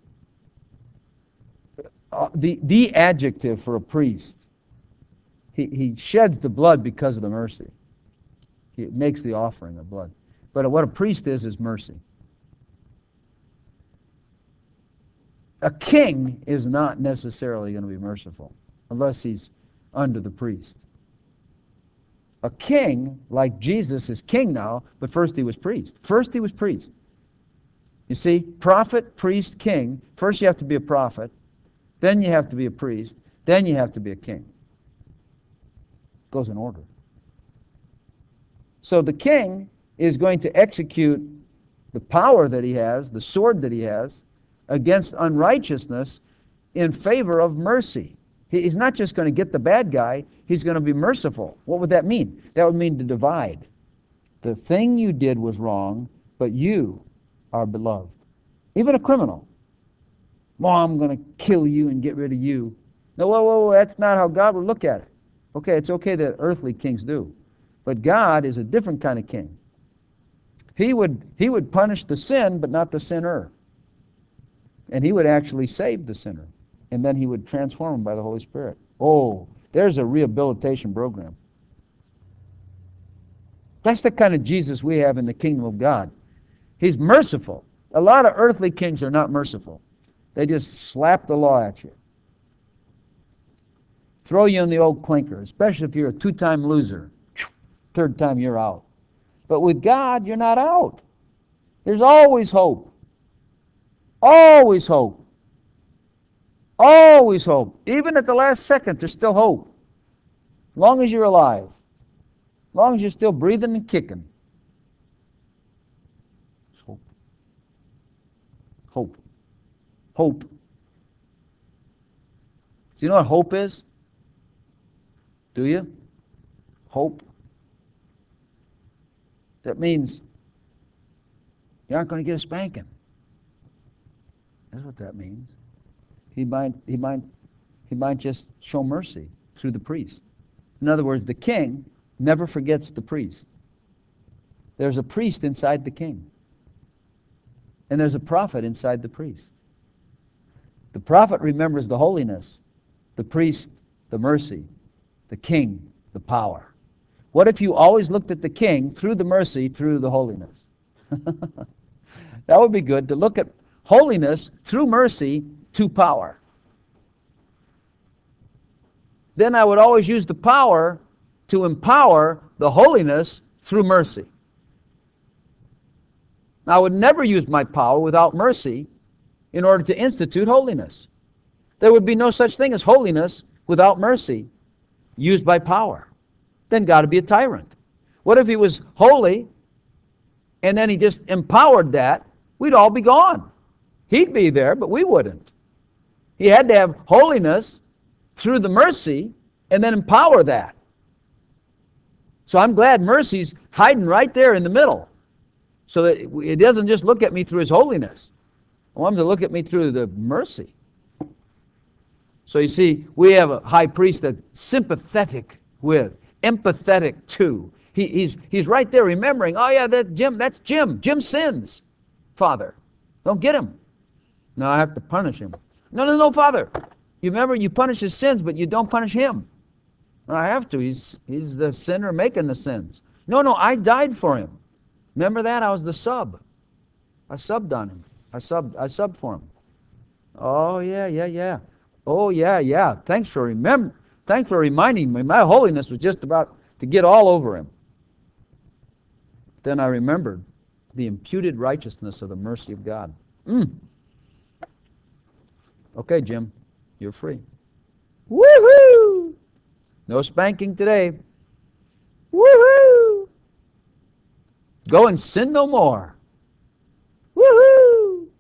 Uh, the, the adjective for a priest, he, he sheds the blood because of the mercy. He makes the offering of blood. But what a priest is, is mercy. A king is not necessarily going to be merciful unless he's under the priest. A king, like Jesus, is king now, but first he was priest. First he was priest. You see, prophet, priest, king. First you have to be a prophet, then you have to be a priest, then you have to be a king. It goes in order. So the king is going to execute the power that he has, the sword that he has, against unrighteousness in favor of mercy. He's not just going to get the bad guy, he's going to be merciful. What would that mean? That would mean to divide. The thing you did was wrong, but you are beloved. Even a criminal. Well, I'm going to kill you and get rid of you. No, whoa, whoa, whoa, that's not how God would look at it. Okay, it's okay that earthly kings do. But God is a different kind of king. He would, he would punish the sin, but not the sinner. And he would actually save the sinner. And then he would transform him by the Holy Spirit. Oh, there's a rehabilitation program. That's the kind of Jesus we have in the kingdom of God. He's merciful. A lot of earthly kings are not merciful. They just slap the law at you. Throw you in the old clinker, especially if you're a two-time loser. Third time you're out. But with God, you're not out. There's always hope. Always hope. Always hope. Even at the last second, there's still hope. As long as you're alive. As long as you're still breathing and kicking. Hope. Hope. Hope. Do you know what hope is? Do you? Hope. That means you aren't going to get a spanking. That's what that means. He might, he might, he might just show mercy through the priest. In other words, the king never forgets the priest. There's a priest inside the king. And there's a prophet inside the priest. The prophet remembers the holiness, the priest, the mercy, the king, the power. What if you always looked at the king through the mercy, through the holiness? That would be good, to look at holiness through mercy to power. Then I would always use the power to empower the holiness through mercy. I would never use my power without mercy in order to institute holiness. There would be no such thing as holiness without mercy used by power. Then God would be a tyrant. What if he was holy and then he just empowered that? We'd all be gone. He'd be there, but we wouldn't. He had to have holiness through the mercy and then empower that. So I'm glad mercy's hiding right there in the middle, so that it doesn't just look at me through his holiness. I want him to look at me through the mercy. So you see, we have a high priest that's sympathetic with, empathetic to. He, he's, he's right there remembering, oh yeah, that Jim, that's Jim. Jim sins, Father. Don't get him. No, I have to punish him. No, no, no, Father. You remember, you punish his sins, but you don't punish him. No, I have to. He's, he's the sinner making the sins. No, no, I died for him. Remember that? I was the sub. I subbed on him. I subbed, I subbed for him. Oh, yeah, yeah, yeah. Oh, yeah, yeah. Thanks for remember. Thanks for reminding me. My holiness was just about to get all over him. Then I remembered the imputed righteousness of the mercy of God. Mm. Okay, Jim, you're free. Woohoo! No spanking today. Woohoo! Go and sin no more. Woohoo!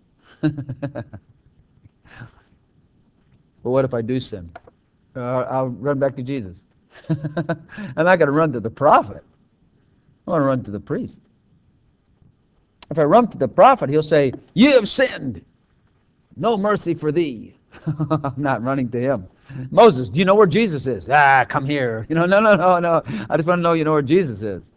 But what if I do sin? Uh, I'll run back to Jesus. I'm not going to run to the prophet. I want to run to the priest. If I run to the prophet, he'll say, "You have sinned. No mercy for thee." I'm not running to him. Moses, do you know where Jesus is? Ah, come here. You know, no, no, no, no. I just want to know you know where Jesus is.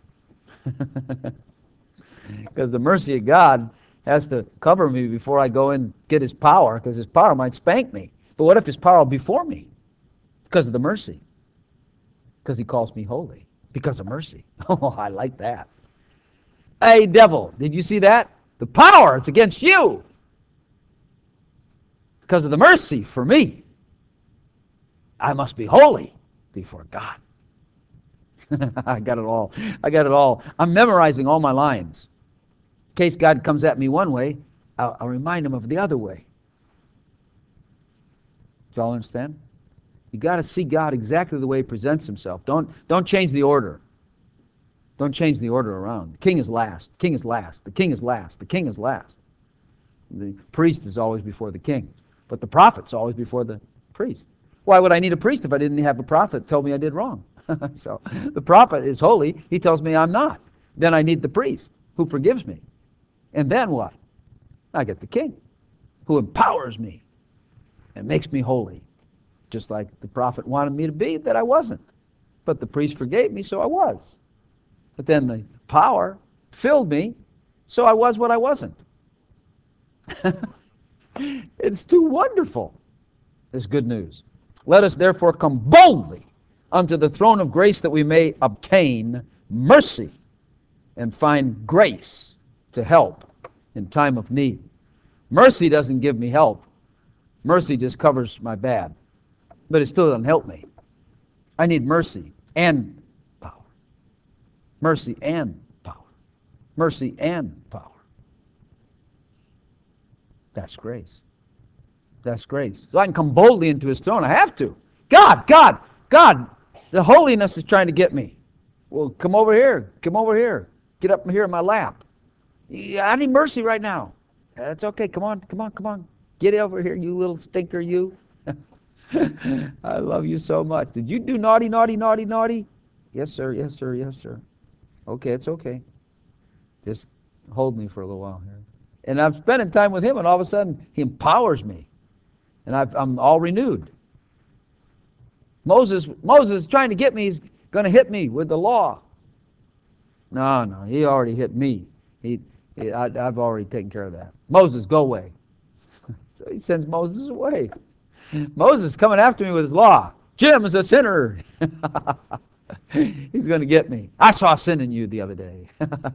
Because the mercy of God has to cover me before I go and get his power, because his power might spank me. But what if his power before me? Because of the mercy. Because he calls me holy. Because of mercy. Oh, I like that. Hey, devil, did you see that? The power is against you. because of the mercy for me. I must be holy before God. I got it all. I got it all. I'm memorizing all my lines. In case God comes at me one way, I'll, I'll remind him of the other way. Do y'all understand? You got to see God exactly the way he presents himself. Don't, don't change the order. Don't change the order around. The king is last. The king is last. The king is last. The king is last. The priest is always before the king. But the prophet's always before the priest. Why would I need a priest if I didn't have a prophet tell me I did wrong? So the prophet is holy. He tells me I'm not. Then I need the priest who forgives me. And then what? I get the king who empowers me and makes me holy. Just like the prophet wanted me to be, that I wasn't. But the priest forgave me, so I was. But then the power filled me, so I was what I wasn't. It's too wonderful. It's good news. Let us therefore come boldly unto the throne of grace that we may obtain mercy and find grace to help in time of need. Mercy doesn't give me help. Mercy just covers my bad. But it still doesn't help me. I need mercy and power. Mercy and power. Mercy and power. That's grace. That's grace. So I can come boldly into his throne. I have to. God, God, God, the holiness is trying to get me. Well, come over here. Come over here. Get up here in my lap. I need mercy right now. That's okay. Come on, come on, come on. Get over here, you little stinker, you. I love you so much. Did you do naughty, naughty, naughty, naughty? Yes, sir. Yes, sir. Yes, sir. Okay, it's okay. Just hold me for a little while here. And I'm spending time with him, and all of a sudden, he empowers me. And I've, I'm all renewed. Moses, Moses is trying to get me. He's going to hit me with the law. No, no, he already hit me. He, he I, I've already taken care of that. Moses, go away. So he sends Moses away. Moses is coming after me with his law. Jim is a sinner. He's going to get me. I saw sin in you the other day.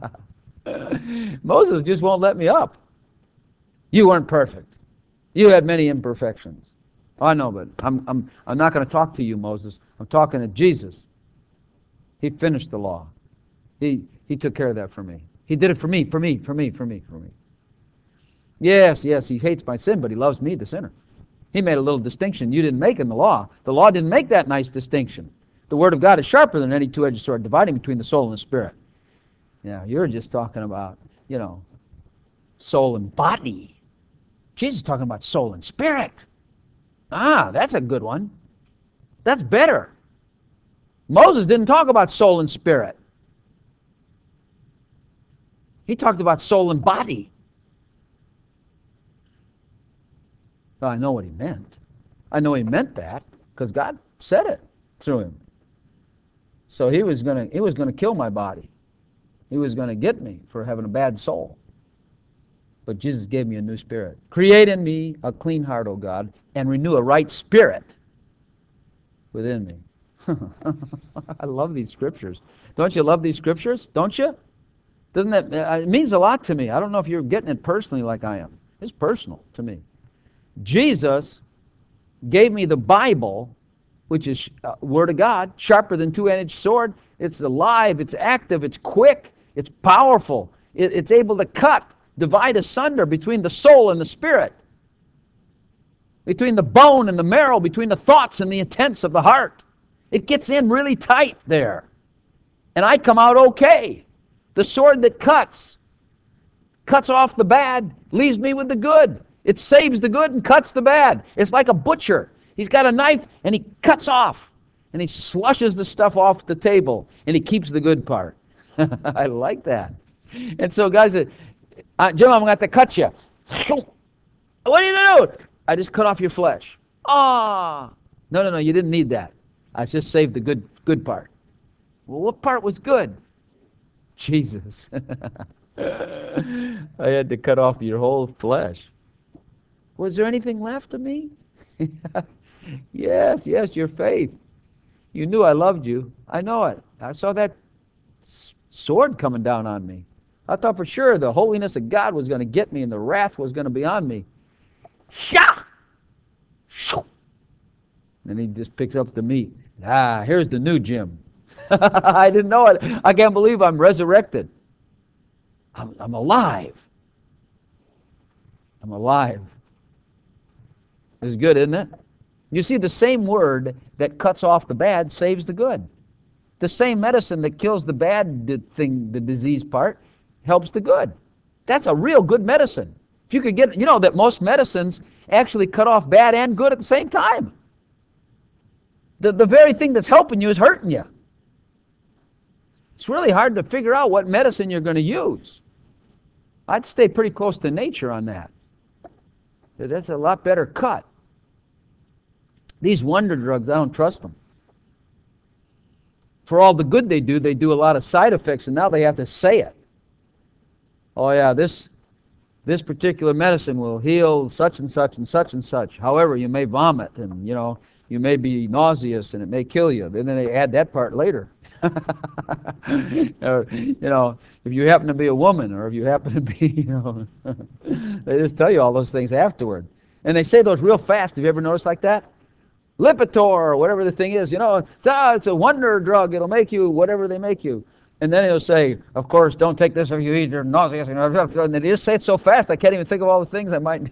Moses just won't let me up. You weren't perfect. You had many imperfections. Oh, I know, but I'm, I'm, I'm not going to talk to you, Moses. I'm talking to Jesus. He finished the law. He, he took care of that for me. He did it for me, for me, for me, for me, for me. Yes, yes, he hates my sin, but he loves me, the sinner. He made a little distinction you didn't make in the law. The law didn't make that nice distinction. The Word of God is sharper than any two-edged sword, dividing between the soul and the spirit. Yeah, you're just talking about, you know, soul and body. Jesus is talking about soul and spirit. Ah, that's a good one. That's better. Moses didn't talk about soul and spirit. He talked about soul and body. Well, I know what he meant. I know he meant that because God said it through him. So he was going to he was going to kill my body. He was going to get me for having a bad soul. But Jesus gave me a new spirit. Create in me a clean heart, O God, and renew a right spirit within me. I love these scriptures. Don't you love these scriptures? Don't you? Doesn't that, it means a lot to me. I don't know if you're getting it personally like I am. It's personal to me. Jesus gave me the Bible, which is uh, Word of God, sharper than two-edged sword. It's alive, it's active, it's quick, it's powerful. It, it's able to cut, divide asunder between the soul and the spirit, between the bone and the marrow, between the thoughts and the intents of the heart. It gets in really tight there. And I come out okay. The sword that cuts, cuts off the bad, leaves me with the good. It saves the good and cuts the bad. It's like a butcher. He's got a knife and he cuts off. And he slushes the stuff off the table. And he keeps the good part. I like that. And so guys said, uh, Jim, I'm going to have to cut you. What are you going to do? I just cut off your flesh. Ah, no, no, no, you didn't need that. I just saved the good, good part. Well, what part was good? Jesus. I had to cut off your whole flesh. Was there anything left of me? Yes, yes, your faith. You knew I loved you. I know it. I saw that s- sword coming down on me. I thought for sure the holiness of God was going to get me and the wrath was going to be on me. Shah! And he just picks up the meat. Ah, here's the new Jim. I didn't know it. I can't believe I'm resurrected. I'm, I'm alive. I'm alive. This is good, isn't it? You see, the same word that cuts off the bad saves the good. The same medicine that kills the bad thing, the disease part, helps the good. That's a real good medicine. If you could get, you know that most medicines actually cut off bad and good at the same time. The, the very thing that's helping you is hurting you. It's really hard to figure out what medicine you're going to use. I'd stay pretty close to nature on that. That's a lot better cut. These wonder drugs, I don't trust them. For all the good they do, they do a lot of side effects, and now they have to say it. Oh yeah, this this particular medicine will heal such and such and such and such. However, you may vomit, and you know, you may be nauseous, and it may kill you. And then they add that part later. Or, you know, if you happen to be a woman, or if you happen to be, you know, they just tell you all those things afterward. And they say those real fast. Have you ever noticed like that? Lipitor, or whatever the thing is, you know, it's, ah, it's a wonder drug. It'll make you whatever they make you. And then he'll say, of course, don't take this if you eat, you're nauseous. And they just say it so fast, I can't even think of all the things I might.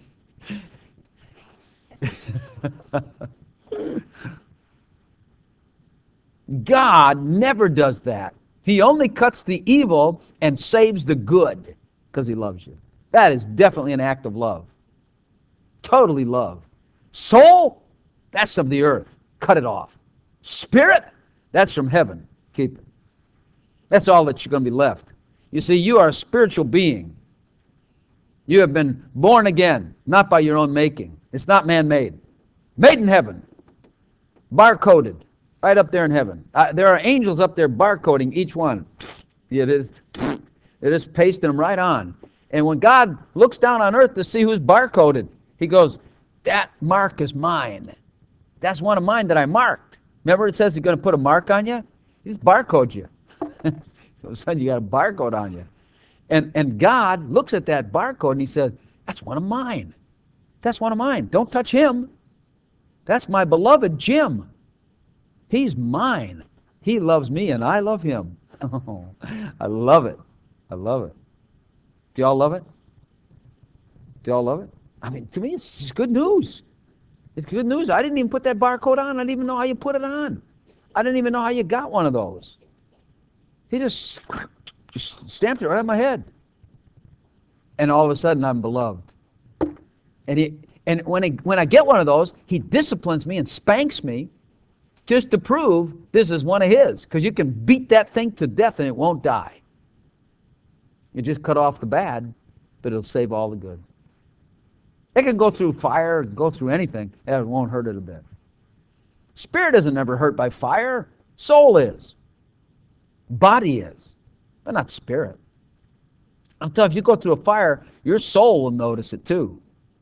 God never does that. He only cuts the evil and saves the good because he loves you. That is definitely an act of love. Totally love. Soul, that's of the earth. Cut it off. Spirit, that's from heaven. Keep it. That's all that's going to be left. You see, you are a spiritual being. You have been born again, not by your own making. It's not man-made. Made in heaven. Barcoded. Right up there in heaven. Uh, there are angels up there barcoding each one. It is, it is pasting them right on. And when God looks down on earth to see who's barcoded, he goes, that mark is mine. That's one of mine that I marked. Remember it says he's going to put a mark on you? He just barcodes you. So all of a sudden you got a barcode on you. And, and God looks at that barcode and he says, that's one of mine. That's one of mine. Don't touch him. That's my beloved Jim. He's mine. He loves me and I love him. Oh, I love it. I love it. Do y'all love it? Do y'all love it? I mean, to me, it's just good news. It's good news. I didn't even put that barcode on. I didn't even know how you put it on. I didn't even know how you got one of those. He just, just stamped it right on my head. And all of a sudden, I'm beloved. And he, and when, he, when I get one of those, he disciplines me and spanks me just to prove this is one of his. Because you can beat that thing to death and it won't die. You just cut off the bad, but it'll save all the good. It can go through fire, go through anything, and it won't hurt it a bit. Spirit isn't ever hurt by fire. Soul is. Body is. But not spirit. I'm telling you, if you go through a fire, your soul will notice it too.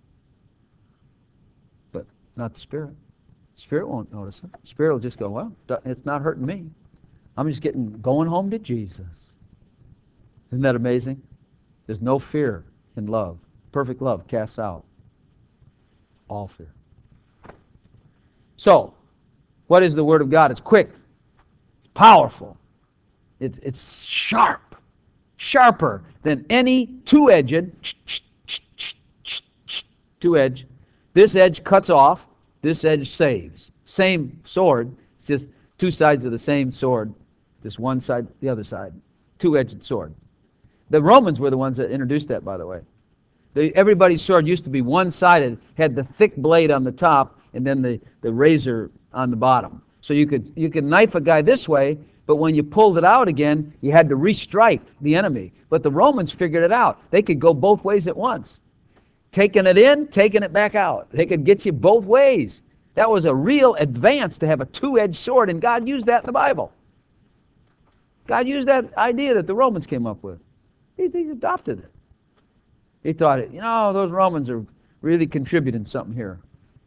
But not the spirit. Spirit won't notice it. Spirit will just go, well, it's not hurting me. I'm just getting going home to Jesus. Isn't that amazing? There's no fear in love. Perfect love casts out all fear. So, what is the Word of God? It's quick. It's powerful. It, it's sharp. Sharper than any two-edged, two-edge. This edge cuts off. This edge saves. Same sword. It's just two sides of the same sword. Just one side, the other side. Two-edged sword. The Romans were the ones that introduced that, by the way. The, everybody's sword used to be one-sided, had the thick blade on the top, and then the, the razor on the bottom. So you could you could knife a guy this way, but when you pulled it out again, you had to restrike the enemy. But the Romans figured it out. They could go both ways at once. Taking it in, taking it back out. They could get you both ways. That was a real advance to have a two-edged sword, and God used that in the Bible. God used that idea that the Romans came up with. He, he adopted it. He thought, you know, those Romans are really contributing something here.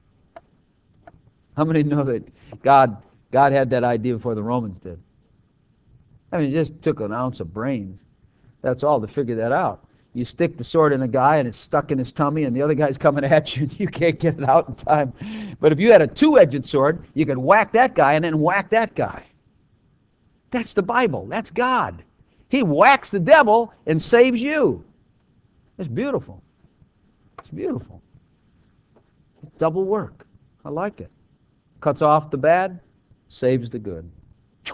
How many know that God God had that idea before the Romans did? I mean, it just took an ounce of brains. That's all to figure that out. You stick the sword in a guy and it's stuck in his tummy and the other guy's coming at you and you can't get it out in time. But if you had a two-edged sword, you could whack that guy and then whack that guy. That's the Bible. That's God. He whacks the devil and saves you. It's beautiful. It's beautiful. Double work. I like it. Cuts off the bad, saves the good. I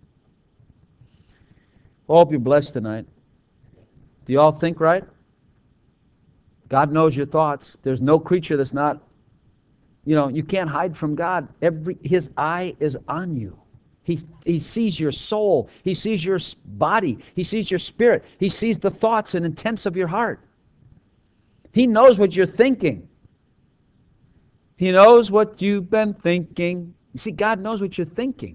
hope you're blessed tonight. Do you all think right? God knows your thoughts. There's no creature that's not, you know, you can't hide from God. Every His eye is on you. He, he sees your soul. He sees your body. He sees your spirit. He sees the thoughts and intents of your heart. He knows what you're thinking. He knows what you've been thinking. You see, God knows what you're thinking.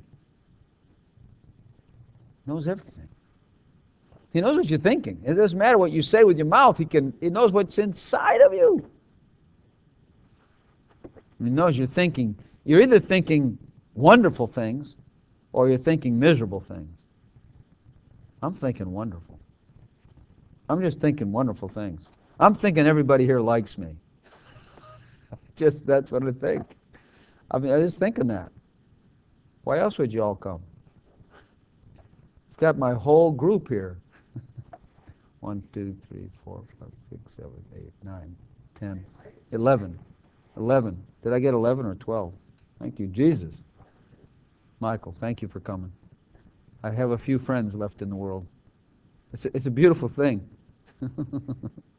He knows everything. He knows what you're thinking. It doesn't matter what you say with your mouth. He can. He knows what's inside of you. He knows you're thinking. You're either thinking wonderful things or you're thinking miserable things. I'm thinking wonderful. I'm just thinking wonderful things. I'm thinking everybody here likes me. Just that's what I think. I mean, I'm just thinking that. Why else would you all come? I've got my whole group here. One, two, three, four, five, six, seven, eight, nine, ten, eleven. Eleven. Did I get eleven or twelve? Thank you, Jesus. Michael, thank you for coming. I have a few friends left in the world. It's a, it's a beautiful thing.